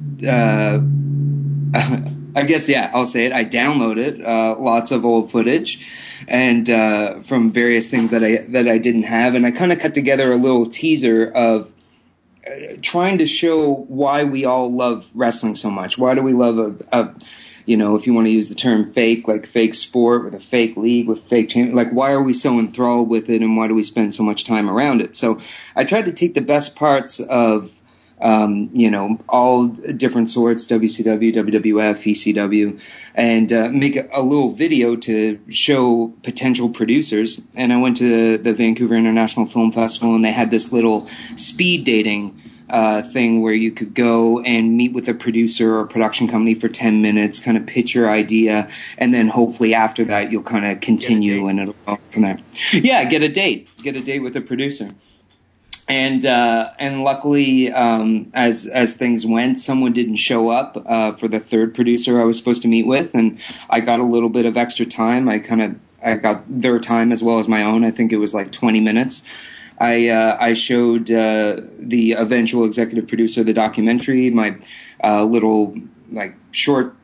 Speaker 10: I guess, yeah, I'll say it. I downloaded lots of old footage and from various things that I didn't have, and I kind of cut together a little teaser of trying to show why we all love wrestling so much. Why do we love if you want to use the term fake, like fake sport with a fake league with fake champion, like why are we so enthralled with it, and why do we spend so much time around it? So I tried to take the best parts of, all different sorts, WCW, WWF, ECW, and make a little video to show potential producers. And I went to the Vancouver International Film Festival, and they had this little speed dating thing where you could go and meet with a producer or production company for 10 minutes, kind of pitch your idea, and then hopefully after that you'll kind of continue and it'll go from there. Yeah, get a date with a producer. And luckily, as things went, someone didn't show up for the third producer I was supposed to meet with, and I got a little bit of extra time. I got their time as well as my own. I think it was like 20 minutes. I showed the eventual executive producer of the documentary my little like short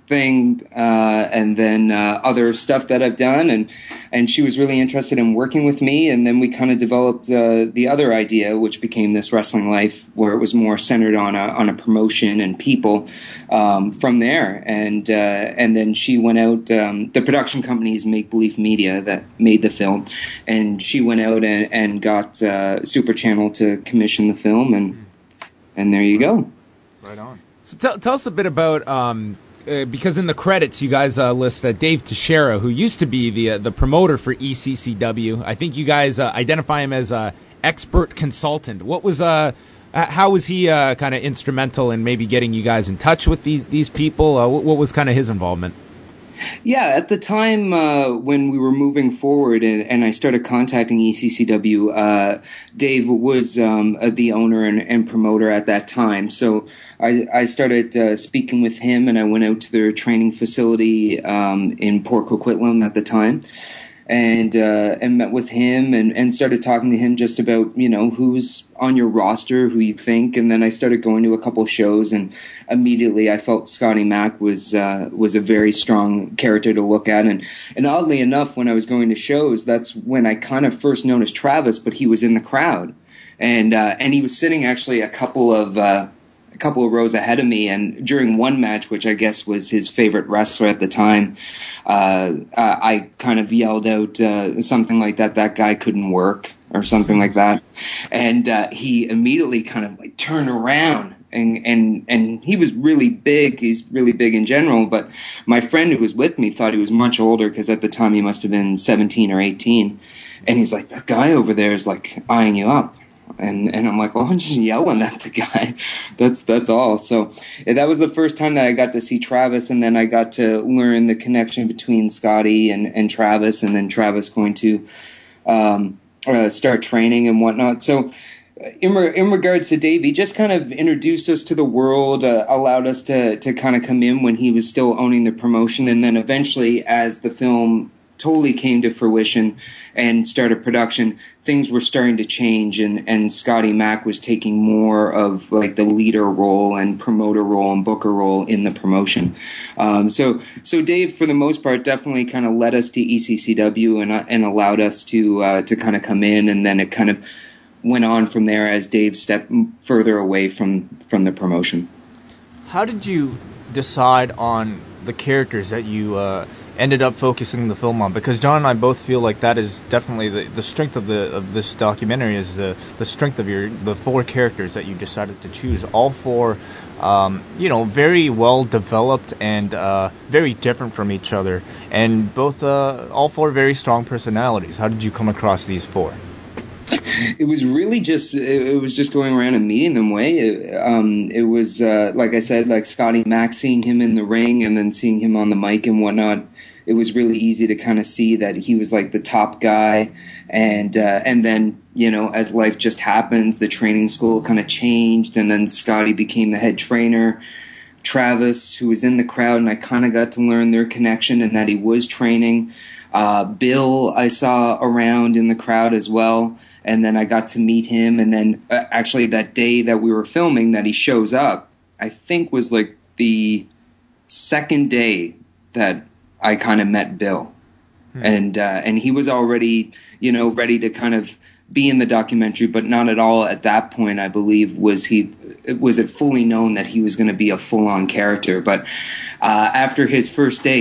Speaker 10: thing, and then other stuff that I've done, and she was really interested in working with me, and then we kind of developed the other idea, which became this Wrestling Life, where it was more centered on a promotion and people from there, and then she went out. The production company's Make Believe Media that made the film, and she went out and got Super Channel to commission the film, and there you go.
Speaker 6: Right on. So tell us a bit about. Because in the credits you guys list Dave Teixeira, who used to be the promoter for ECCW. I think you guys identify him as a expert consultant. What was how was he kind of instrumental in maybe getting you guys in touch with these people? What was kind of his involvement?
Speaker 10: Yeah, at the time when we were moving forward and I started contacting ECCW, Dave was the owner and promoter at that time. So I started speaking with him, and I went out to their training facility in Port Coquitlam at the time, and met with him and started talking to him just about, who's on your roster, who you think. And then I started going to a couple of shows, and immediately I felt Scotty Mack was a very strong character to look at. And oddly enough, when I was going to shows, that's when I kind of first noticed Travis, but he was in the crowd. And he was sitting actually a couple of rows ahead of me, and during one match, which I guess was his favorite wrestler at the time, I kind of yelled out something like that guy couldn't work, or something like that, and he immediately kind of like turned around, and he was really big. He's really big in general, but my friend who was with me thought he was much older, because at the time he must have been 17 or 18, and he's like, that guy over there is like eyeing you up. And I'm like, well, I'm just yelling at the guy. That's all. So that was the first time that I got to see Travis, and then I got to learn the connection between Scotty and Travis, and then Travis going to start training and whatnot. So in regards to Dave, he just kind of introduced us to the world, allowed us to kind of come in when he was still owning the promotion, and then eventually, as the film totally came to fruition and started production, things were starting to change, and Scotty Mack was taking more of like the leader role and promoter role and booker role in the promotion. So Dave, for the most part, definitely kind of led us to ECCW and allowed us to kind of come in, and then it kind of went on from there as Dave stepped further away from the promotion.
Speaker 7: How did you decide on the characters that you ended up focusing the film on? Because John and I both feel like that is definitely the strength of this documentary is the strength of the four characters that you decided to choose. All four, very well developed and very different from each other, and both all four very strong personalities. How did you come across these four?
Speaker 10: It was really just going around and meeting them. It was like I said, like Scotty Mack, seeing him in the ring and then seeing him on the mic and whatnot. It was really easy to kind of see that he was like the top guy, and then as life just happens, the training school kind of changed, and then Scotty became the head trainer. Travis, who was in the crowd, and I kind of got to learn their connection and that he was training. Bill, I saw around in the crowd as well. And then I got to meet him, and then actually that day that we were filming that he shows up, I think was like the second day that I kind of met Bill. And he was already, ready to kind of be in the documentary, but not at all at that point, I believe, was it fully known that he was going to be a full-on character. But after his first day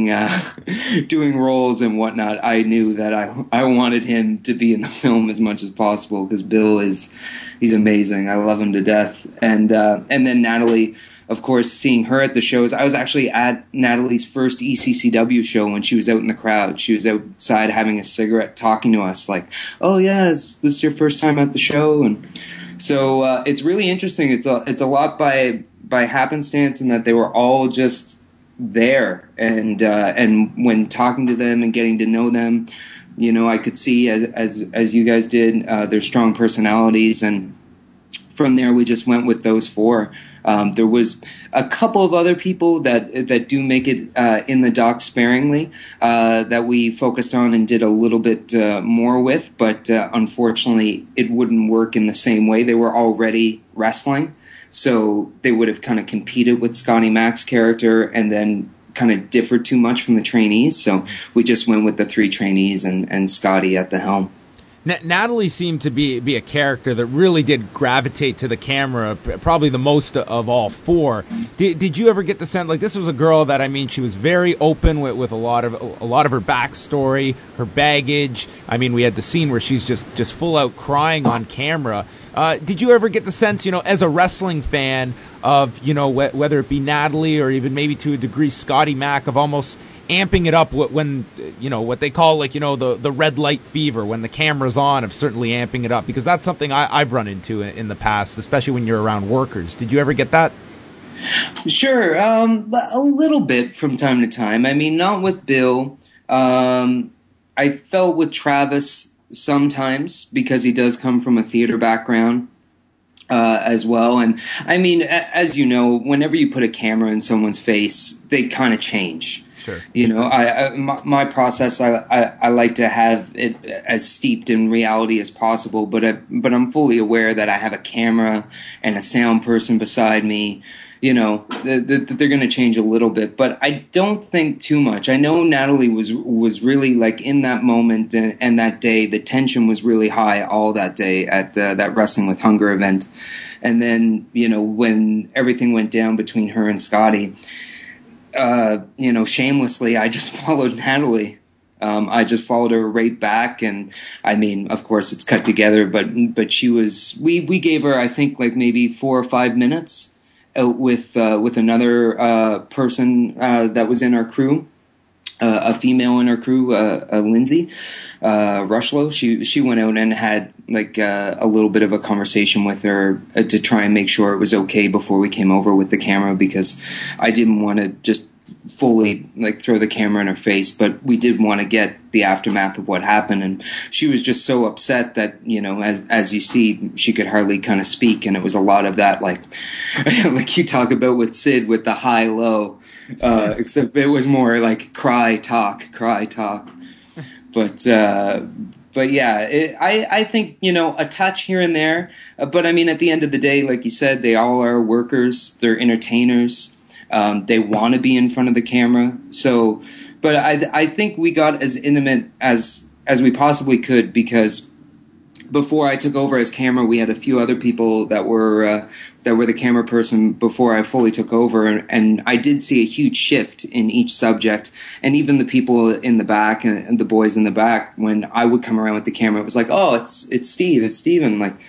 Speaker 10: doing roles and whatnot, I knew that I wanted him to be in the film as much as possible, because Bill he's amazing. I love him to death. And then Natalie, of course, seeing her at the shows. I was actually at Natalie's first ECCW show when she was out in the crowd. She was outside having a cigarette, talking to us like, "Oh yeah, is this your first time at the show?" And so it's really interesting. It's a lot by happenstance, in that they were all just there, and when talking to them and getting to know them, I could see, as you guys did, their strong personalities, and from there we just went with those four. There was a couple of other people that do make it in the doc sparingly that we focused on and did a little bit more with, but unfortunately it wouldn't work in the same way. They were already wrestling, So they would have kind of competed with Scotty Mac's character and then kind of differed too much from the trainees. So we just went with the 3 trainees and Scotty at the helm.
Speaker 6: Natalie seemed to be a character that really did gravitate to the camera, probably the most of all 4. Did you ever get the sense, like, this was a girl that, I mean, she was very open with a lot of her backstory, her baggage. I mean, we had the scene where she's just full out crying on camera. Did you ever get the sense, as a wrestling fan of, whether it be Natalie or even maybe to a degree Scotty Mac, of almost amping it up when, what they call, like, the red light fever, when the camera's on, of certainly amping it up? Because that's something I've run into in the past, especially when you're around workers. Did you ever get that?
Speaker 10: Sure, a little bit from time to time. I mean, not with Bill. I felt with Travis sometimes, because he does come from a theater background as well. And I mean, as you know, whenever you put a camera in someone's face, they kind of change.
Speaker 6: Sure.
Speaker 10: My process, I like to have it as steeped in reality as possible, but I'm fully aware that I have a camera and a sound person beside me, that they're going to change a little bit, but I don't think too much. I know Natalie was really, like, in that moment and that day, the tension was really high all that day at that Wrestling with Hunger event. And then, when everything went down between her and Scotty, shamelessly, I just followed Natalie. I just followed her right back, and I mean, of course, it's cut together, but she was. We gave her, I think, like maybe 4 or 5 minutes out with another person that was in our crew, a female in our crew, Lindsay Rushlow. She went out and had like a little bit of a conversation with her to try and make sure it was okay before we came over with the camera, because I didn't want to just fully like throw the camera in her face, but we did want to get the aftermath of what happened. And she was just so upset that, as you see, she could hardly kind of speak. And it was a lot of that, like you talk about with Sid, with the high low, except it was more like cry talk. But yeah, I think, a touch here and there. But I mean, at the end of the day, like you said, they all are workers. They're entertainers. They want to be in front of the camera. So, but I think we got as intimate as we possibly could, because before I took over as camera, we had a few other people that were the camera person before I fully took over, and I did see a huge shift in each subject, and even the people in the back and the boys in the back, when I would come around with the camera, it was like, oh, it's Steve, it's Steven, like.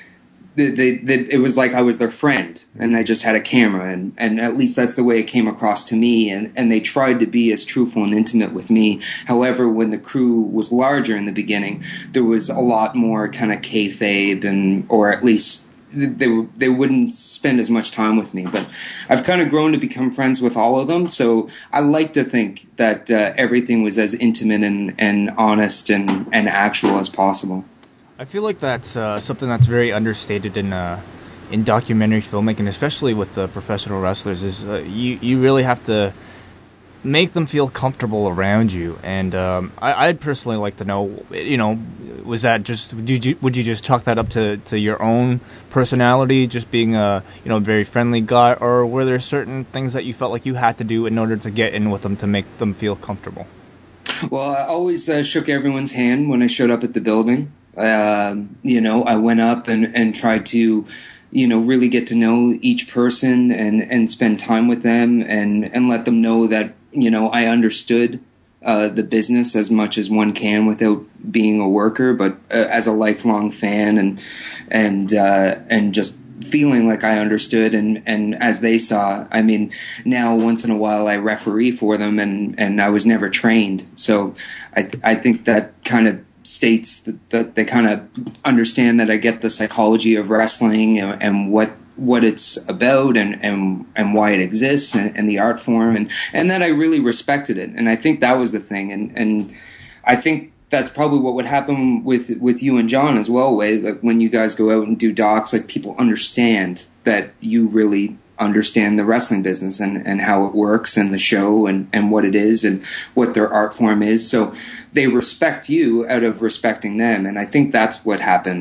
Speaker 10: It was like I was their friend, and I just had a camera, and at least that's the way it came across to me, and they tried to be as truthful and intimate with me. However, when the crew was larger in the beginning, there was a lot more kind of kayfabe, or at least they wouldn't spend as much time with me. But I've kind of grown to become friends with all of them, so I like to think that everything was as intimate and honest and actual as possible.
Speaker 7: I feel like that's something that's very understated in documentary filmmaking, especially with professional wrestlers, is you really have to make them feel comfortable around you. And I'd personally like to know, was that just would you just chalk that up to your own personality, just being a very friendly guy, or were there certain things that you felt like you had to do in order to get in with them to make them feel comfortable?
Speaker 10: Well, I always shook everyone's hand when I showed up at the building. I went up and tried to, really get to know each person and spend time with them and let them know that, I understood the business as much as one can without being a worker, but as a lifelong fan and just feeling like I understood, and as they saw, I mean, now once in a while I referee for them, and I was never trained, so I think that kind of states that they kind of understand that I get the psychology of wrestling and what it's about and why it exists and the art form, and that I really respected it, and I think that was the thing, and I think that's probably what would happen with you and John as well, Wade. Like when you guys go out and do docs, like people understand that you really understand the wrestling business and how it works and the show and what it is and what their art form is. So they respect you out of respecting them. And I think that's what happened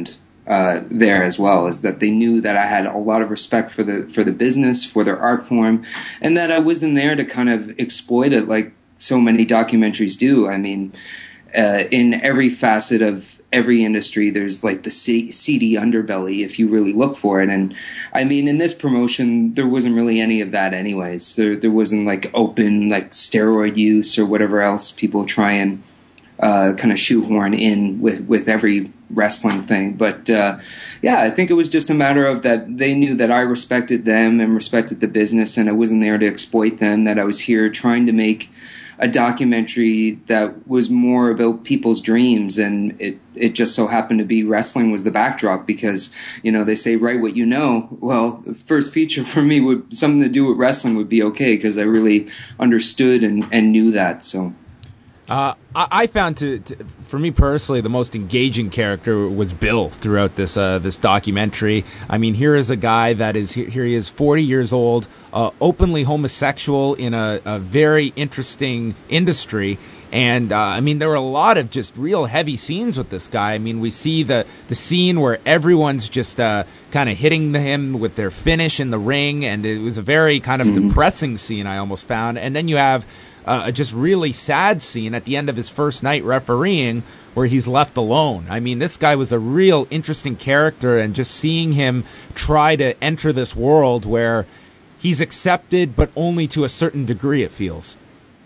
Speaker 10: there as well, is that they knew that I had a lot of respect for the business, for their art form, and that I wasn't there to kind of exploit it like so many documentaries do. I mean, in every facet of every industry, there's like the seedy underbelly if you really look for it. And I mean, in this promotion, there wasn't really any of that anyways. There wasn't like open like steroid use or whatever else people try and kind of shoehorn in with every wrestling thing. But yeah, I think it was just a matter of that they knew that I respected them and respected the business, and I wasn't there to exploit them, that I was here trying to make a documentary that was more about people's dreams, and it just so happened to be wrestling was the backdrop, because, you know, they say write what you know. Well, the first feature for me would something to do with wrestling would be okay, because I really understood and knew that. So
Speaker 6: I found for me personally, the most engaging character was Bill throughout this documentary. I mean, here is a guy that is here he is 40 years old, openly homosexual in a very interesting industry. And I mean, there were a lot of just real heavy scenes with this guy. I mean, we see the scene where everyone's just kind of hitting him with their finish in the ring, and it was a very kind of depressing scene, I almost found. And then you have a just really sad scene at the end of his first night refereeing where he's left alone. I mean, this guy was a real interesting character, and just seeing him try to enter this world where he's accepted, but only to a certain degree, it feels.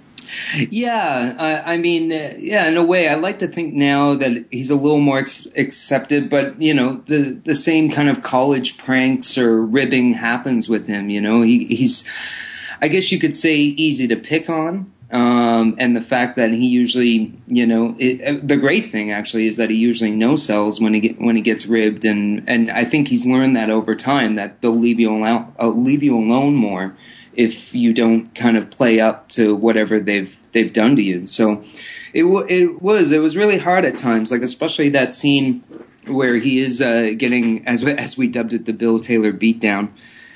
Speaker 10: Yeah, I mean, yeah, in a way, I like to think now that he's a little more accepted, but, you know, the same kind of college pranks or ribbing happens with him, you know. He's, I guess you could say, easy to pick on. And the fact that he usually, you know, the great thing actually is that he usually no sells when he gets ribbed, and I think he's learned that over time, that they'll leave you alone more if you don't kind of play up to whatever they've done to you. So it was really hard at times, like especially that scene where he is getting, as we dubbed it, the Bill Taylor beatdown.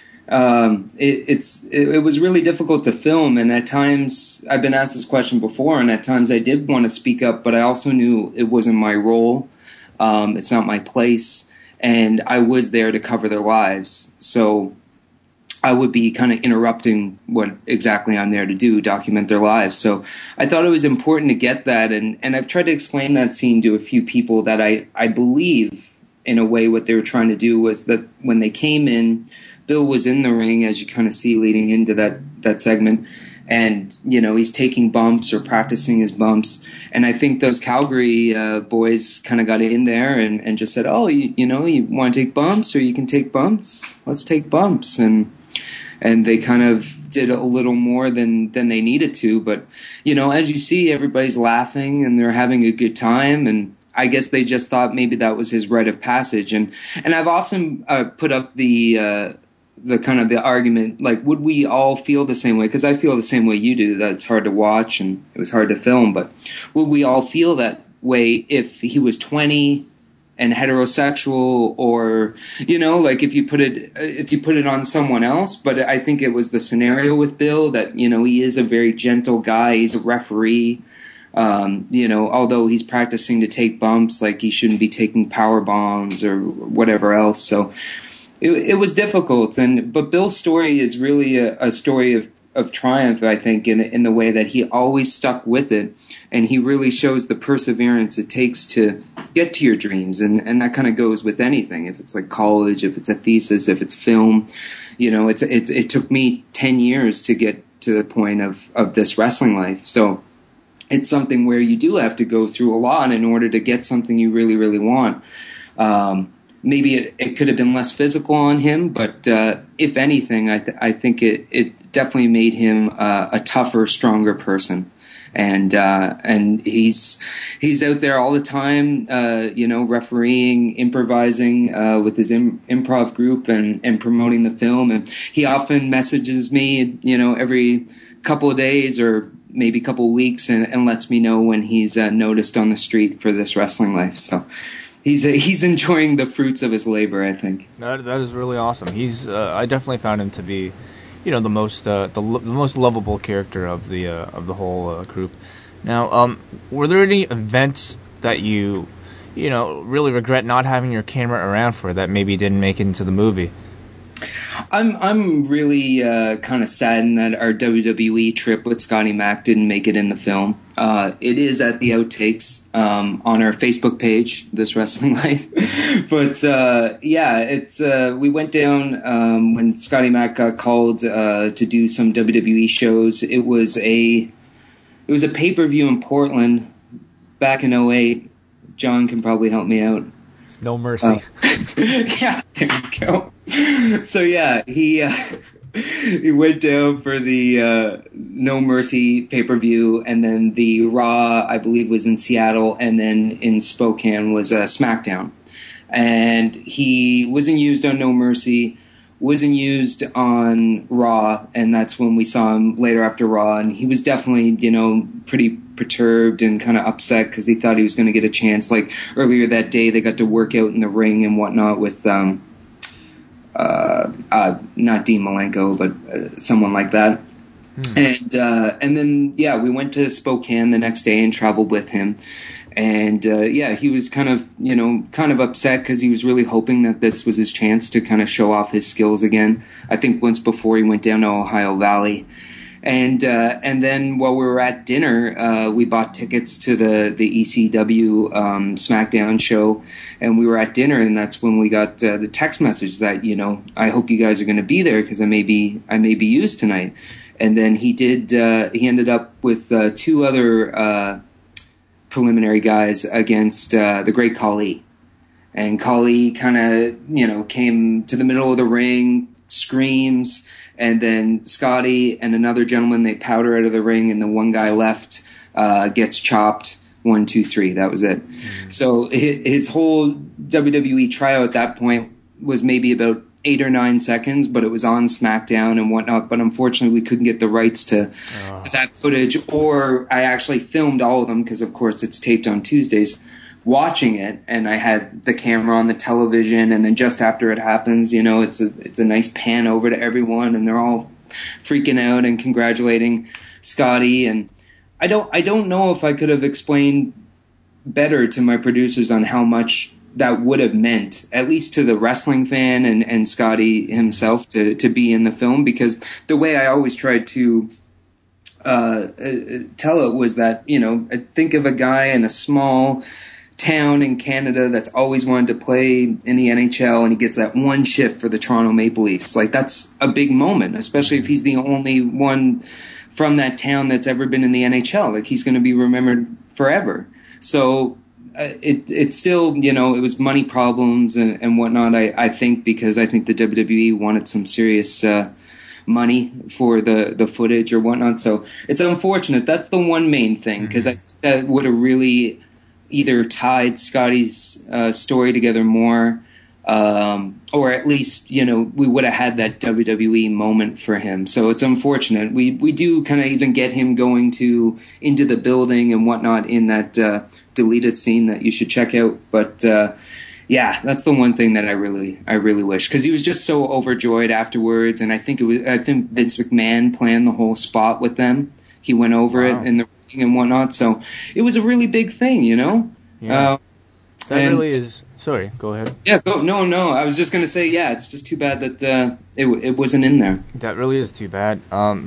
Speaker 10: It was really difficult to film, and at times I've been asked this question before, and at times I did want to speak up, but I also knew it wasn't my role. It's not my place, and I was there to cover their lives. So I would be kind of interrupting what exactly I'm there to do, document their lives. So I thought it was important to get that, and I've tried to explain that scene to a few people that I believe in a way what they were trying to do was that when they came in, Bill was in the ring, as you kind of see leading into that segment, and, you know, he's taking bumps or practicing his bumps. And I think those Calgary boys kind of got in there and just said, oh, you know, you want to take bumps, or you can take bumps? Let's take bumps. And they kind of did a little more than they needed to. But, you know, as you see, everybody's laughing and they're having a good time, and I guess they just thought maybe that was his rite of passage. And I've often put up the kind of the argument, like, would we all feel the same way? Because I feel the same way you do, that it's hard to watch and it was hard to film. But would we all feel that way if he was 20 and heterosexual, or, you know, like if you put it on someone else? But I think it was the scenario with Bill that, you know, he is a very gentle guy. He's a referee. You know, although he's practicing to take bumps, like he shouldn't be taking power bombs or whatever else. So it was difficult. But Bill's story is really a story of triumph, I think, in the way that he always stuck with it, and he really shows the perseverance it takes to get to your dreams, and that kind of goes with anything. If it's like college, if it's a thesis, if it's film, you know, it took me 10 years to get to the point of this wrestling life. So it's something where you do have to go through a lot in order to get something you really, really want. Maybe it could have been less physical on him, but if anything, I think it definitely made him a tougher, stronger person. And he's out there all the time, you know, refereeing, improvising with his improv group and promoting the film. And he often messages me, you know, every couple of days or maybe a couple of weeks and lets me know when he's noticed on the street for this wrestling life. So he's enjoying the fruits of his labor, I think.
Speaker 7: That is really awesome. I definitely found him to be, you know, the most lovable character of the whole group. Now, were there any events that you really regret not having your camera around for that maybe didn't make it into the movie?
Speaker 10: I'm really kind of saddened that our WWE trip with Scotty Mac didn't make it in the film. It is at the outtakes on our Facebook page, This Wrestling Life. But it's we went down when Scotty Mac got called to do some WWE shows. It was a pay-per-view in Portland back in 2008. John can probably help me out.
Speaker 6: It's No Mercy.
Speaker 10: Yeah, there you go. So yeah, he went down for the No Mercy pay-per-view, and then the Raw, I believe, was in Seattle, and then in Spokane was SmackDown. And he wasn't used on No Mercy, wasn't used on Raw, and that's when we saw him later after Raw, and he was definitely, pretty perturbed and kind of upset because he thought he was going to get a chance. Like earlier that day, they got to work out in the ring and whatnot with not Dean Malenko, but someone like that. And then we went to Spokane the next day and traveled with him. And he was kind of upset because he was really hoping that this was his chance to kind of show off his skills again. I think once before he went down to Ohio Valley. And then while we were at dinner, we bought tickets to the ECW SmackDown show, and we were at dinner, and that's when we got the text message that, I hope you guys are going to be there because I may be used tonight. And then he ended up with two other preliminary guys against the Great Khali. And Khali kind of, came to the middle of the ring, screams, and then Scotty and another gentleman, they powder out of the ring, and the one guy left gets chopped. 1, 2, 3. That was it. So his whole WWE tryout at that point was maybe about 8 or 9 seconds, but it was on SmackDown and whatnot. But unfortunately, we couldn't get the rights to that footage, or I actually filmed all of them because, of course, it's taped on Tuesdays. Watching it, and I had the camera on the television, and then just after it happens, it's a nice pan over to everyone, and they're all freaking out and congratulating Scotty. And I don't know if I could have explained better to my producers on how much that would have meant, at least to the wrestling fan and Scotty himself, to be in the film, because the way I always tried to tell it was that, think of a guy in a small town in Canada that's always wanted to play in the NHL, and he gets that one shift for the Toronto Maple Leafs. Like, that's a big moment, especially if he's the only one from that town that's ever been in the NHL. Like, he's going to be remembered forever. So it's still, it was money problems and whatnot, I think, because I think the WWE wanted some serious money for the footage or whatnot. So it's unfortunate. That's the one main thing, because I think that would have really either tied Scotty's story together more, or at least, we would have had that WWE moment for him. So it's unfortunate. We do kind of even get him going into the building and whatnot in that deleted scene that you should check out. But that's the one thing that I really wish, because he was just so overjoyed afterwards. And I think Vince McMahon planned the whole spot with them. He went over it in the ring and whatnot. So it was a really big thing, Yeah.
Speaker 7: That really is. Sorry, go ahead.
Speaker 10: Yeah, no. I was just going to say, it's just too bad that it wasn't in there.
Speaker 7: That really is too bad.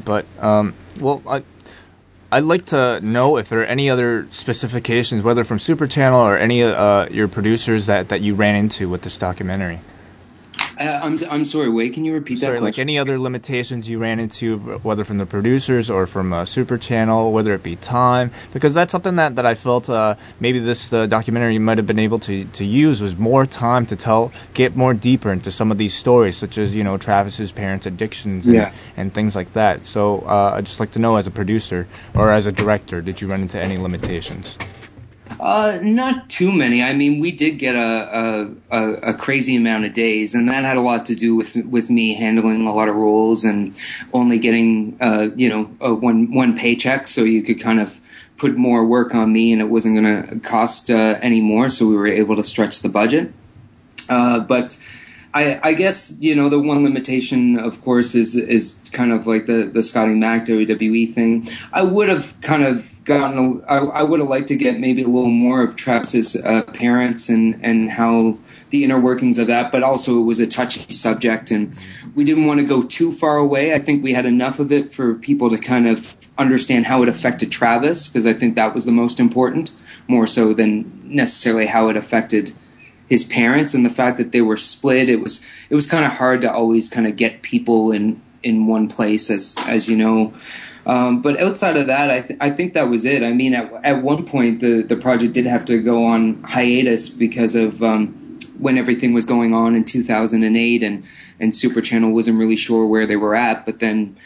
Speaker 7: I'd like to know if there are any other specifications, whether from Super Channel or any your producers that you ran into with this documentary.
Speaker 10: I'm sorry, wait, can you repeat that question?
Speaker 7: Like any other limitations you ran into, whether from the producers or from Super Channel, whether it be time, because that's something that I felt maybe this documentary might have been able to use, was more time to get more deeper into some of these stories, such as, Travis's parents' addictions and things like that. So I'd just like to know, as a producer or as a director, did you run into any limitations?
Speaker 10: Not too many. I mean, we did get a crazy amount of days, and that had a lot to do with me handling a lot of roles and only getting one paycheck, so you could kind of put more work on me, and it wasn't going to cost any more, so we were able to stretch the budget. But I guess, the one limitation, of course, is kind of like the Scotty Mac WWE thing. I would have kind of I would have liked to get maybe a little more of Travis's parents and how the inner workings of that, but also it was a touchy subject and we didn't want to go too far away. I think we had enough of it for people to kind of understand how it affected Travis, because I think that was the most important, more so than necessarily how it affected his parents and the fact that they were split. It was kind of hard to always kind of get people in one place, as you know. But outside of that, I think that was it. I mean, at one point, the project did have to go on hiatus because of when everything was going on in 2008, and Super Channel wasn't really sure where they were at. But then,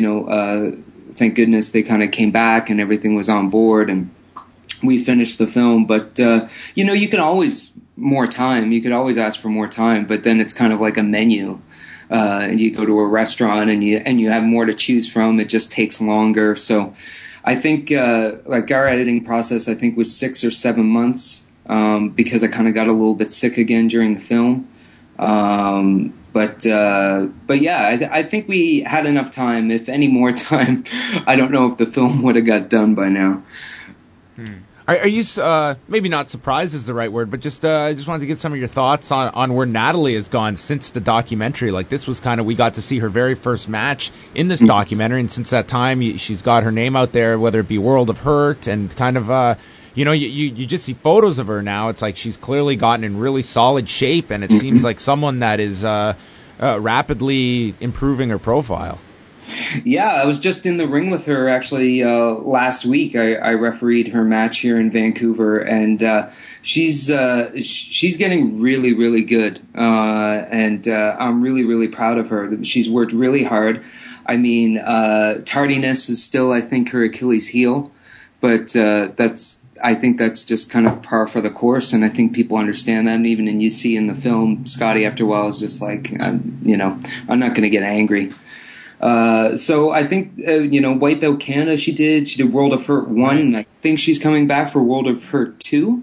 Speaker 10: thank goodness they kind of came back and everything was on board, and we finished the film. But you can always more time. You could always ask for more time, but then it's kind of like a menu. And you go to a restaurant and you have more to choose from. It just takes longer. So I think like our editing process, I think was 6 or 7 months because I kind of got a little bit sick again during the film. But yeah, I think we had enough time. If any more time, I don't know if the film would have got done by now.
Speaker 6: Are you maybe not surprised is the right word, but just I just wanted to get some of your thoughts on where Natalie has gone since the documentary. Like, this was kind of, we got to see her very first match in this documentary, and since that time she's got her name out there, whether it be World of Hurt and kind of you just see photos of her now. It's like she's clearly gotten in really solid shape, and it seems like someone that is rapidly improving her profile.
Speaker 10: Yeah, I was just in the ring with her actually last week. I refereed her match here in Vancouver, and she's getting really, really good. And I'm really, really proud of her. She's worked really hard. I mean, tardiness is still, I think, her Achilles heel, but I think that's just kind of par for the course, and I think people understand that. And even you see in the film, Scotty after a while is just like, I'm not going to get angry. So I think, Wipeout Canada she did World of Hurt 1, and I think she's coming back for World of Hurt 2.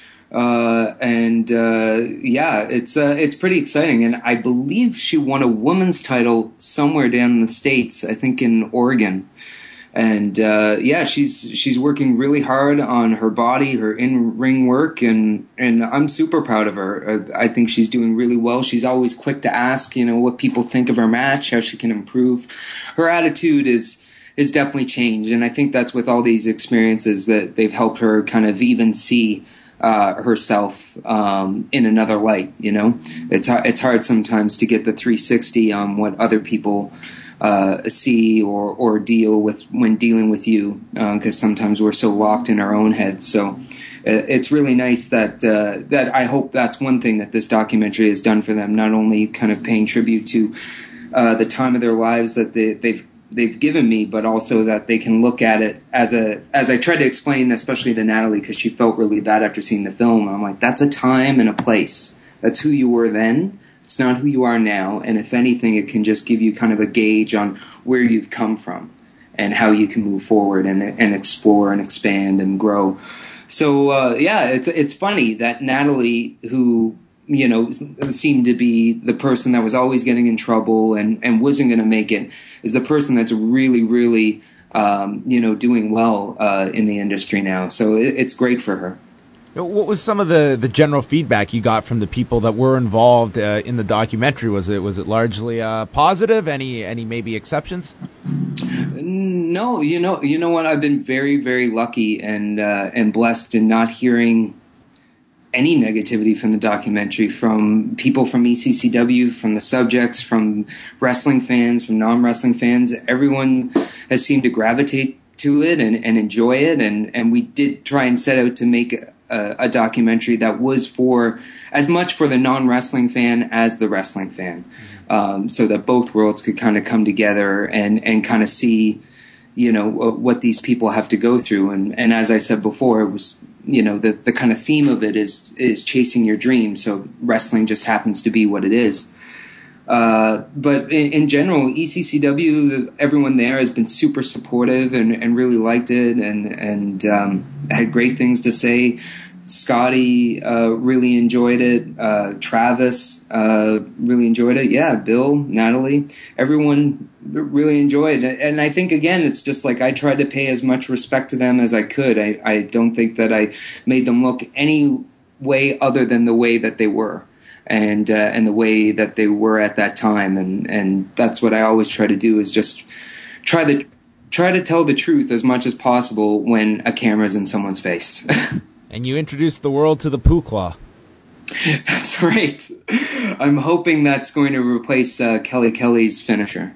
Speaker 10: It's pretty exciting. And I believe she won a women's title somewhere down in the States, I think in Oregon. And she's working really hard on her body, her in-ring work, and I'm super proud of her. I think she's doing really well. She's always quick to ask, what people think of her match, how she can improve. Her attitude is definitely changed, and I think that's with all these experiences that they've helped her kind of even see herself in another light. It's hard sometimes to get the 360 on what other people see or deal with when dealing with you, because sometimes we're so locked in our own heads. So it's really nice that I hope that's one thing that this documentary has done for them, not only kind of paying tribute to the time of their lives that they've given me, but also that they can look at it as I tried to explain, especially to Natalie, because she felt really bad after seeing the film. I'm like, that's a time and a place. That's who you were then. It's not who you are now, and if anything, it can just give you kind of a gauge on where you've come from and how you can move forward and explore and expand and grow. So, it's funny that Natalie, who, seemed to be the person that was always getting in trouble and wasn't going to make it, is the person that's really, really, doing well in the industry now. So it's great for her.
Speaker 6: What was some of the general feedback you got from the people that were involved in the documentary? Was it largely positive? Any maybe exceptions?
Speaker 10: No, you know what? I've been very, very lucky and blessed in not hearing any negativity from the documentary, from people from ECCW, from the subjects, from wrestling fans, from non-wrestling fans. Everyone has seemed to gravitate to it and enjoy it, and we did try and set out to make a documentary that was for as much for the non-wrestling fan as the wrestling fan, so that both worlds could kind of come together and kind of see, what these people have to go through. And as I said before, it was, the kind of theme of it is chasing your dreams. So wrestling just happens to be what it is. But in general, ECCW, everyone there has been super supportive and really liked it and had great things to say. Scotty really enjoyed it. Travis really enjoyed it. Yeah, Bill, Natalie, everyone really enjoyed it. And I think, again, it's just like I tried to pay as much respect to them as I could. I don't think that I made them look any way other than the way that they were. And the way that they were at that time, and that's what I always try to do, is just try to tell the truth as much as possible when a camera's in someone's face.
Speaker 6: And you introduced the world to the Poo Claw.
Speaker 10: That's right. I'm hoping that's going to replace Kelly's finisher.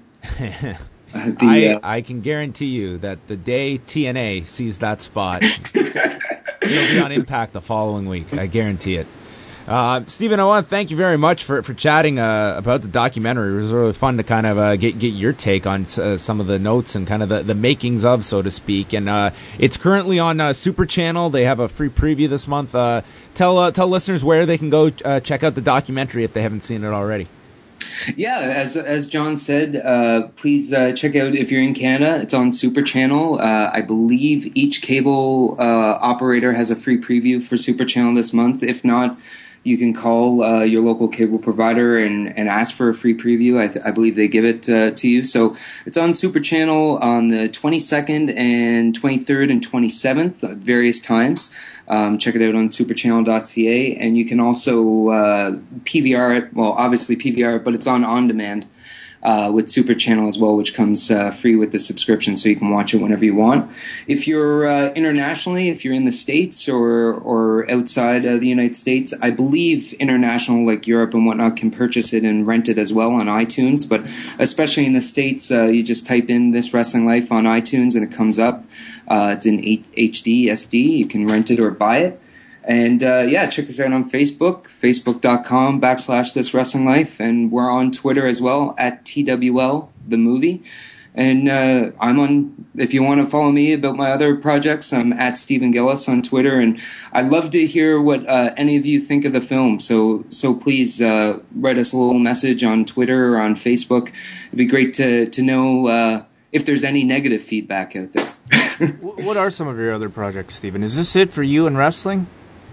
Speaker 6: I can guarantee you that the day TNA sees that spot, it'll be on Impact the following week. I guarantee it. Stephen, I want to thank you very much for chatting about the documentary. It was really fun to kind of get your take on some of the notes and kind of the makings of, so to speak. And it's currently on Super Channel. They have a free preview this month. Tell listeners where they can go check out the documentary if they haven't seen it already.
Speaker 10: Yeah, as John said, please check out, if you're in Canada, it's on Super Channel. I believe each cable operator has a free preview for Super Channel this month. If not, you can call your local cable provider and ask for a free preview. I believe they give it to you. So it's on Super Channel on the 22nd and 23rd and 27th at various times. Check it out on superchannel.ca. And you can also PVR it. Well, obviously PVR it, but it's on demand with Super Channel as well, which comes free with the subscription, so you can watch it whenever you want. If you're internationally, if you're in the States or outside of the United States, I believe international, like Europe and whatnot, can purchase it and rent it as well on iTunes. But especially in the States, you just type in This Wrestling Life on iTunes and it comes up. It's in HD, SD. You can rent it or buy it. And, check us out on Facebook, facebook.com/This Wrestling Life. And we're on Twitter as well, at TWL, the movie. And I'm on, if you want to follow me about my other projects, I'm at Stephen Gillis on Twitter. And I'd love to hear what any of you think of the film. So please write us a little message on Twitter or on Facebook. It'd be great to know if there's any negative feedback out there.
Speaker 7: What are some of your other projects, Stephen? Is this it for you in wrestling?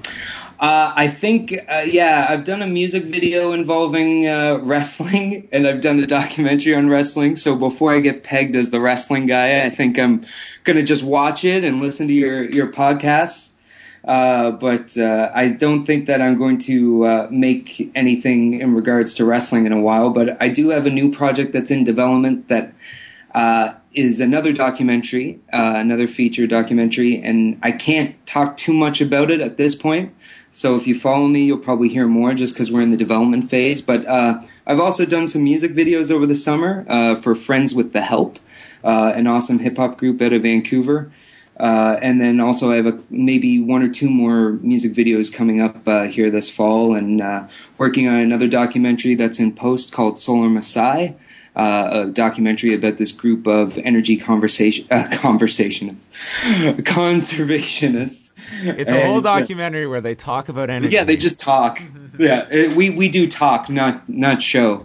Speaker 10: I think, I've done a music video involving wrestling, and I've done a documentary on wrestling. So before I get pegged as the wrestling guy, I think I'm going to just watch it and listen to your podcasts. But I don't think that I'm going to make anything in regards to wrestling in a while. But I do have a new project that's in development that is another documentary, another feature documentary, and I can't talk too much about it at this point. So if you follow me, you'll probably hear more just because we're in the development phase. But I've also done some music videos over the summer for Friends with the Help, an awesome hip-hop group out of Vancouver. And then also I have maybe one or two more music videos coming up here this fall, and working on another documentary that's in post called Solar Messiah. A documentary about this group of energy conservationists.
Speaker 6: It's a whole documentary where they talk about energy.
Speaker 10: Yeah, they just talk. Yeah, we do talk, not show.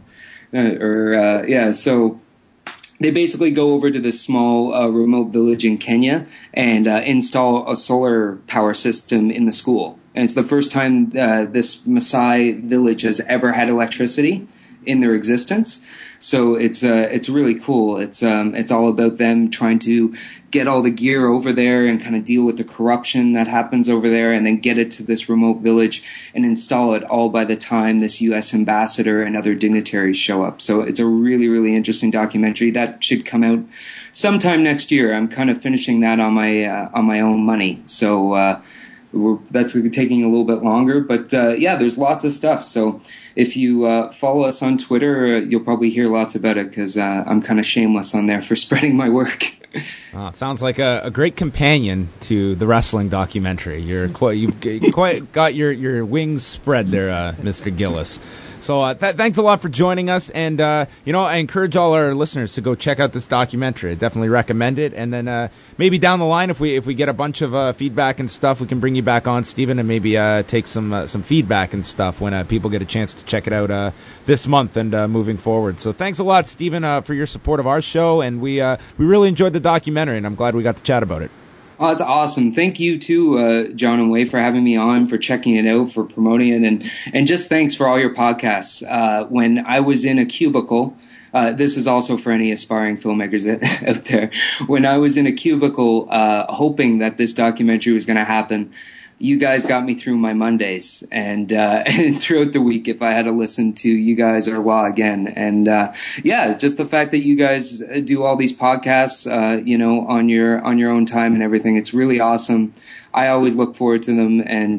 Speaker 10: So they basically go over to this small remote village in Kenya and install a solar power system in the school. And it's the first time this Maasai village has ever had electricity in their existence. So it's really cool. It's all about them trying to get all the gear over there and kind of deal with the corruption that happens over there, and then get it to this remote village and install it all by the time this U.S. ambassador and other dignitaries show up. So it's a really, really interesting documentary that should come out sometime next year. I'm kind of finishing that on my own money. So that's taking a little bit longer, but there's lots of stuff. So if you follow us on Twitter, you'll probably hear lots about it, because I'm kind of shameless on there for spreading my work.
Speaker 6: It sounds like a great companion to the wrestling documentary. You've quite got your wings spread there, Mr. Gillis. So thanks a lot for joining us, and I encourage all our listeners to go check out this documentary. I definitely recommend it, and then maybe down the line, if we get a bunch of feedback and stuff, we can bring you back on, Stephen, and maybe take some feedback and stuff when people get a chance to check it out this month and moving forward. So thanks a lot, Stephen, for your support of our show, and we really enjoyed the documentary, and I'm glad we got to chat about it.
Speaker 10: Oh, that's awesome. Thank you too, John and Wei, for having me on, for checking it out, for promoting it, and just thanks for all your podcasts. When I was in a cubicle, this is also for any aspiring filmmakers out there. When I was in a cubicle, hoping that this documentary was going to happen, you guys got me through my Mondays and throughout the week if I had to listen to you guys or Law again. And just the fact that you guys do all these podcasts, on your own time and everything, it's really awesome. I always look forward to them. And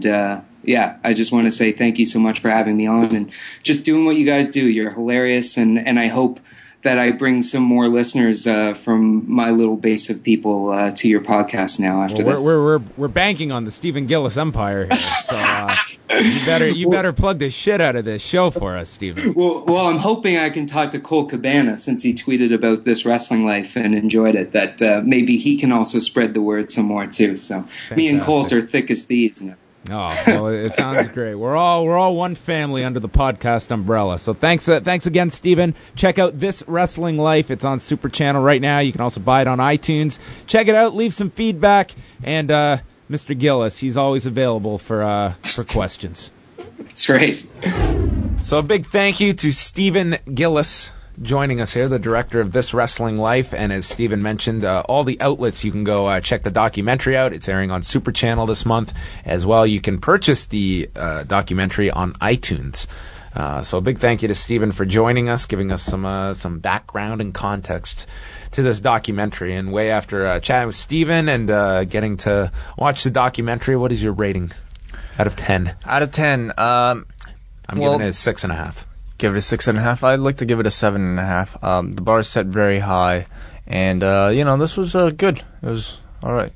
Speaker 10: I just want to say thank you so much for having me on and just doing what you guys do. You're hilarious, and I hope that I bring some more listeners from my little base of people to your podcast now after this.
Speaker 6: We're banking on the Stephen Gillis empire here, so you better plug the shit out of this show for us, Stephen.
Speaker 10: Well, I'm hoping I can talk to Cole Cabana since he tweeted about This Wrestling Life and enjoyed it, that maybe he can also spread the word some more too. So fantastic. Me and Colt are thick as thieves now.
Speaker 6: Oh, well, it sounds great. We're all one family under the podcast umbrella. So thanks again, Stephen. Check out This Wrestling Life. It's on Super Channel right now. You can also buy it on iTunes. Check it out. Leave some feedback. And Mr. Gillis, he's always available for questions.
Speaker 10: That's right.
Speaker 6: So a big thank you to Stephen Gillis joining us here, the director of This Wrestling Life, and as Steven mentioned, all the outlets, you can go check the documentary out. It's airing on Super Channel this month. As well, you can purchase the documentary on iTunes. So a big thank you to Steven for joining us, giving us some background and context to this documentary. And way after chatting with Steven and getting to watch the documentary, what is your rating out of 10?
Speaker 7: Out of 10,
Speaker 6: I'm giving it a 6.5.
Speaker 7: Give it a 6.5. I'd like to give it a 7.5. The bar is set very high, and this was good. It was all right.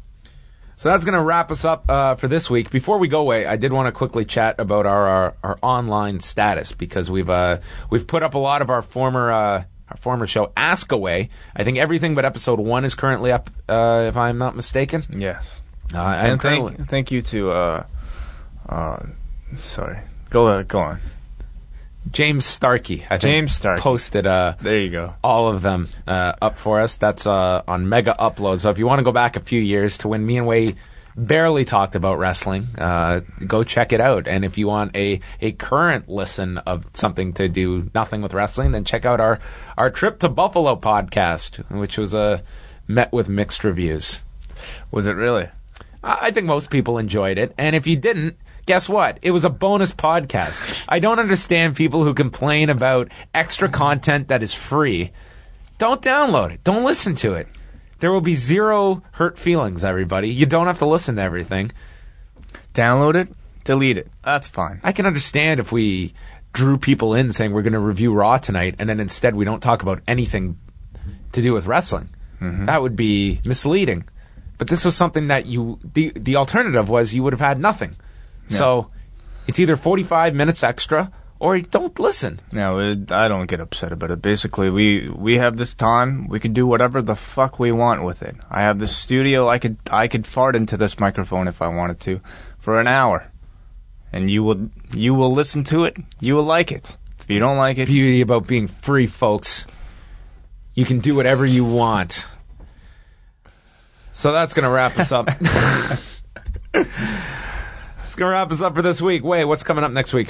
Speaker 6: So that's going to wrap us up for this week. Before we go away, I did want to quickly chat about our online status, because we've put up a lot of our former show, Ask Away. I think everything but episode 1 is currently up, if I'm not mistaken.
Speaker 7: Yes. And thank you to sorry. Go on.
Speaker 6: James Starkey, I think,
Speaker 7: James Starkey
Speaker 6: posted
Speaker 7: there you go.
Speaker 6: all of them up for us. That's on Mega Upload. So if you want to go back a few years to when me and Wei barely talked about wrestling, go check it out. And if you want a current listen of something to do nothing with wrestling, then check out our Trip to Buffalo podcast, which was met with mixed reviews.
Speaker 7: Was it really?
Speaker 6: I think most people enjoyed it. And if you didn't, guess what? It was a bonus podcast. I don't understand people who complain about extra content that is free. Don't download it. Don't listen to it. There will be zero hurt feelings, everybody. You don't have to listen to everything.
Speaker 7: Download it, delete it. That's fine.
Speaker 6: I can understand if we drew people in saying we're going to review Raw tonight, and then instead we don't talk about anything to do with wrestling. Mm-hmm. That would be misleading. But this was something that the alternative was you would have had nothing. Yeah. So it's either 45 minutes extra or don't listen.
Speaker 7: No, I don't get upset about it. Basically, we have this time. We can do whatever the fuck we want with it. I have this studio. I could fart into this microphone if I wanted to for an hour. And you will listen to it. You will like it. If you don't like it.
Speaker 6: Beauty about being free, folks. You can do whatever you want. So that's going to wrap us up. It's going to wrap us up for this week. Wait, what's coming up next week?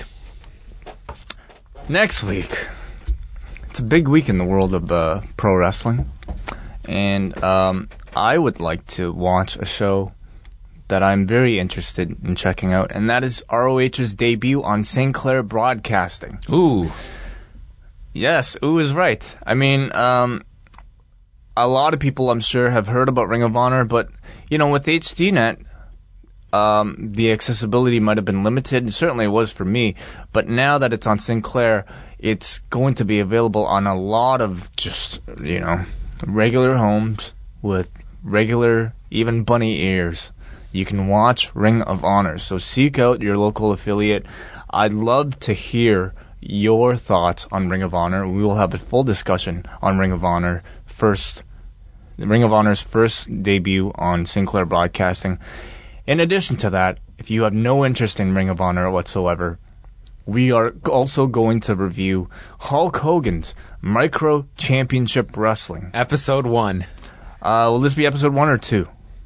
Speaker 7: Next week, it's a big week in the world of pro wrestling. And I would like to watch a show that I'm very interested in checking out, and that is ROH's debut on St. Clair Broadcasting.
Speaker 6: Ooh.
Speaker 7: Yes, ooh is right. I mean, a lot of people, I'm sure, have heard about Ring of Honor, but, with HDNet, the accessibility might have been limited, and certainly it was for me, but now that it's on Sinclair, it's going to be available on a lot of just, regular homes with regular, even bunny ears. You can watch Ring of Honor, so seek out your local affiliate. I'd love to hear your thoughts on Ring of Honor. We will have a full discussion on Ring of Honor Ring of Honor's first debut on Sinclair Broadcasting. In addition to that, if you have no interest in Ring of Honor whatsoever, we are also going to review Hulk Hogan's Micro Championship Wrestling.
Speaker 6: Episode 1.
Speaker 7: Will this be episode 1 or 2?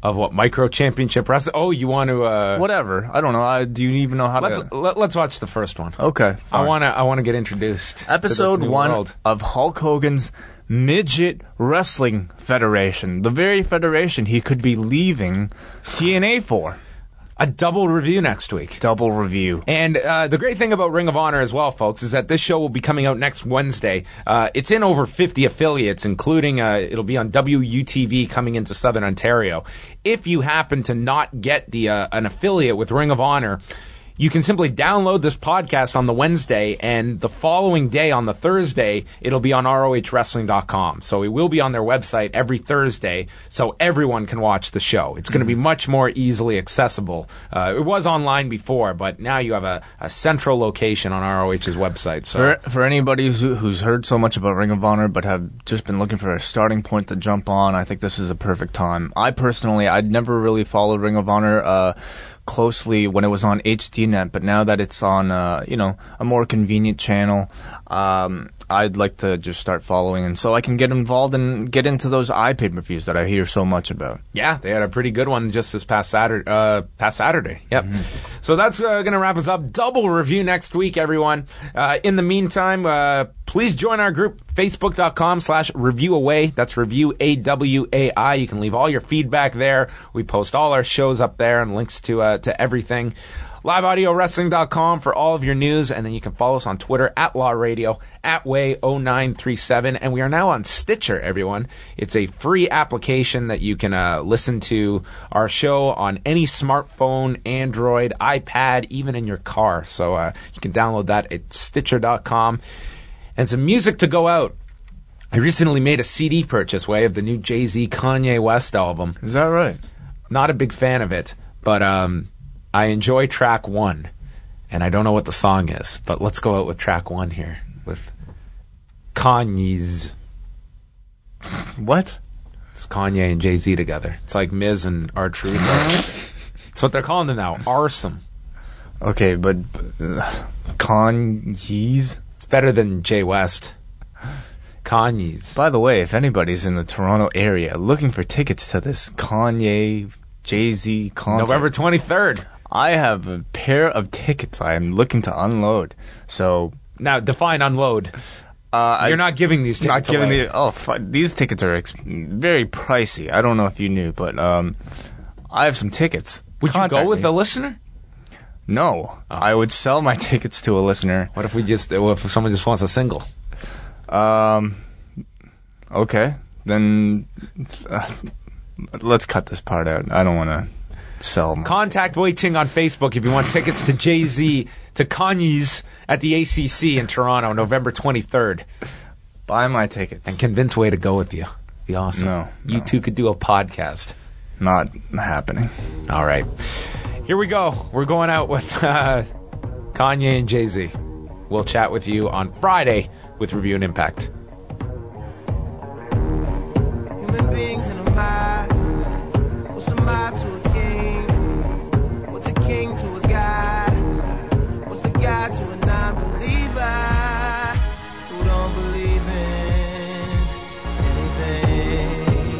Speaker 6: Of what, Micro Championship Wrestling? Oh, you want to...
Speaker 7: Whatever. I don't know. Do you even know how
Speaker 6: Let's watch the first one.
Speaker 7: Okay. Fine.
Speaker 6: I want to get introduced
Speaker 7: Episode
Speaker 6: to this new
Speaker 7: 1
Speaker 6: world.
Speaker 7: of Hulk Hogan's Midget Wrestling Federation. The very federation he could be leaving TNA for.
Speaker 6: A double review next week.
Speaker 7: Double review.
Speaker 6: And the great thing about Ring of Honor as well, folks, is that this show will be coming out next Wednesday. It's in over 50 affiliates, including it'll be on WUTV coming into Southern Ontario. If you happen to not get the an affiliate with Ring of Honor, you can simply download this podcast on the Wednesday, and the following day on the Thursday, it'll be on ROHWrestling.com. So it will be on their website every Thursday, so everyone can watch the show. It's going to be much more easily accessible. It was online before, but now you have a central location on ROH's website. So
Speaker 7: for anybody who's heard so much about Ring of Honor but have just been looking for a starting point to jump on, I think this is a perfect time. I'd never really followed Ring of Honor closely when it was on HDNet, but now that it's on a more convenient channel, I'd like to just start following, and so I can get involved and get into those pay-per-views that I hear so much about.
Speaker 6: Yeah, they had a pretty good one just this past Saturday. Yep. Mm-hmm. So that's going to wrap us up. Double review next week, everyone. In the meantime, please join our group, facebook.com/reviewaway. That's review AWAI. You can leave all your feedback there. We post all our shows up there and links to everything. LiveAudioWrestling.com for all of your news, and then you can follow us on Twitter @LawRadio, @Way0937, and we are now on Stitcher, everyone. It's a free application that you can listen to our show on any smartphone, Android, iPad, even in your car. So you can download that at Stitcher.com. And some music to go out. I recently made a CD purchase, of the new Jay-Z Kanye West album.
Speaker 7: Is that right?
Speaker 6: Not a big fan of it, but I enjoy track 1, and I don't know what the song is, but let's go out with track 1 here with Kanye's.
Speaker 7: What?
Speaker 6: It's Kanye and Jay-Z together. It's like Miz and R-Truth. That's what they're calling them now, Arsome.
Speaker 7: Okay, but Kanye's?
Speaker 6: It's better than Jay West. Kanye's.
Speaker 7: By the way, if anybody's in the Toronto area looking for tickets to this Kanye Jay-Z concert,
Speaker 6: November 23rd.
Speaker 7: I have a pair of tickets I am looking to unload. So
Speaker 6: now define unload. You're not giving these tickets away.
Speaker 7: These tickets are very pricey. I don't know if you knew, but I have some tickets.
Speaker 6: Would you go with a listener?
Speaker 7: No, I would sell my tickets to a listener.
Speaker 6: What if if someone just wants a single?
Speaker 7: Okay, then let's cut this part out. I don't want to sell them.
Speaker 6: Contact Wei Ting on Facebook if you want tickets to Jay-Z, to Kanye's at the ACC in Toronto, November 23rd.
Speaker 7: Buy my tickets.
Speaker 6: And convince Wei to go with you. Be awesome.
Speaker 7: No.
Speaker 6: You two could do a podcast.
Speaker 7: Not happening.
Speaker 6: All right. Here we go. We're going out with Kanye and Jay-Z. We'll chat with you on Friday with Review and Impact.
Speaker 1: Human beings in a mob. What's a mob to a king? What's a king to a god? What's a god to a non-believer who don't believe in anything?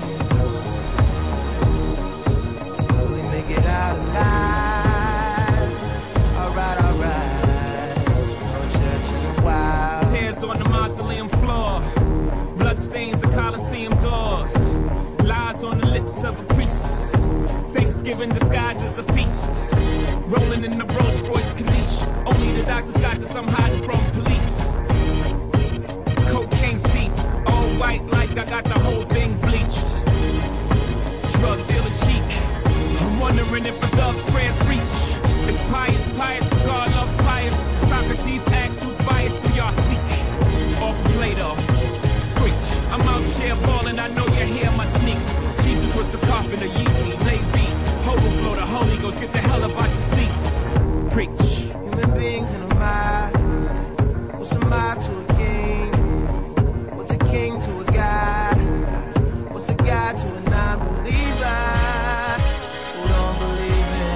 Speaker 1: Will he make it out alive? Alright. No church in a while.
Speaker 11: Tears on the mausoleum floor. Bloodstains the Coliseum doors. Lies on the lips of a priest. Thanksgiving disguised as a feast. Rolling in the Rolls Royce Corniche. Only the doctors got this, I'm hiding from police. Cocaine seats, all white like I got the whole thing bleached. Drug dealer chic. I'm wondering if a dove's prayers reach. It's pious, God loves pious. Socrates asks who's biased, we are seek. Off Plato, screech. I'm out here balling, I know you hear my sneaks. Jesus was a carpenter, Yeezy, lay beats. Overflow the Holy Ghost, get the hell about your seats. Preach.
Speaker 1: Human beings in a mob. What's a mob to a king? What's a king to a god? What's a god to a non-believer who don't believe in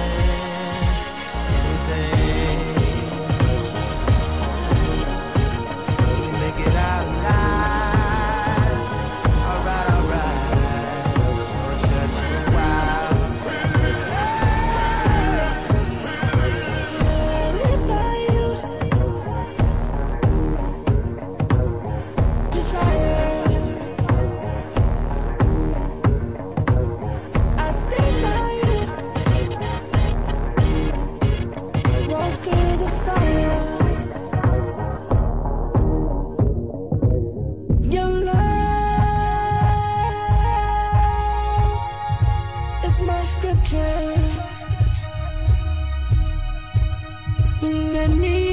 Speaker 1: anything? Will he make it out alive? Alright. No church in a while. Let me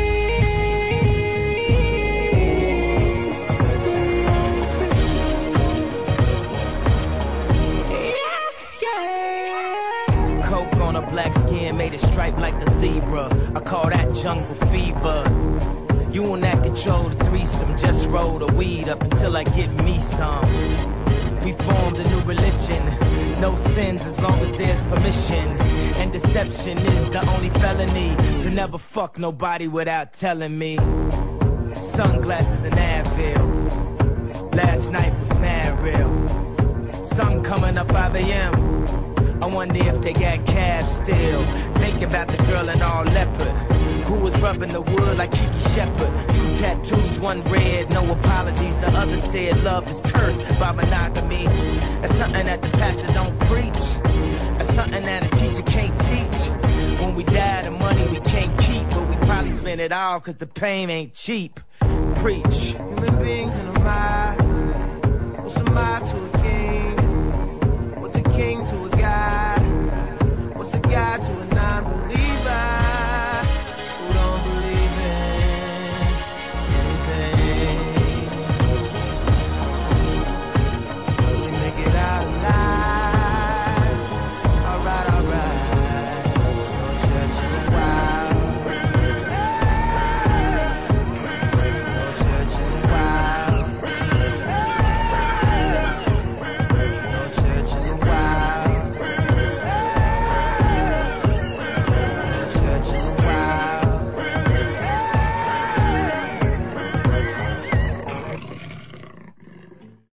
Speaker 12: Coke on a black skin, made it stripe like a zebra. I call that jungle fever. You and that control the threesome, just roll the weed up until I get me some. We formed a new religion, no sins as long as there's permission. And deception is the only felony, so never fuck nobody without telling me. Sunglasses and Advil, last night was mad real. Sun coming up 5 a.m. I wonder if they got cabs still. Think about the girl in all leopard who was rubbing the wood like Kiki Shepard. 2 tattoos, 1 red, no apologies. The other said love is cursed by monogamy. That's something that the pastor don't preach. That's something that a teacher can't teach. When we die, the money we can't keep, but we probably spend it all cause the pain ain't cheap. Preach.
Speaker 1: Human beings in a mob. What's a mob to a king? What's a king to a god? What's a god to a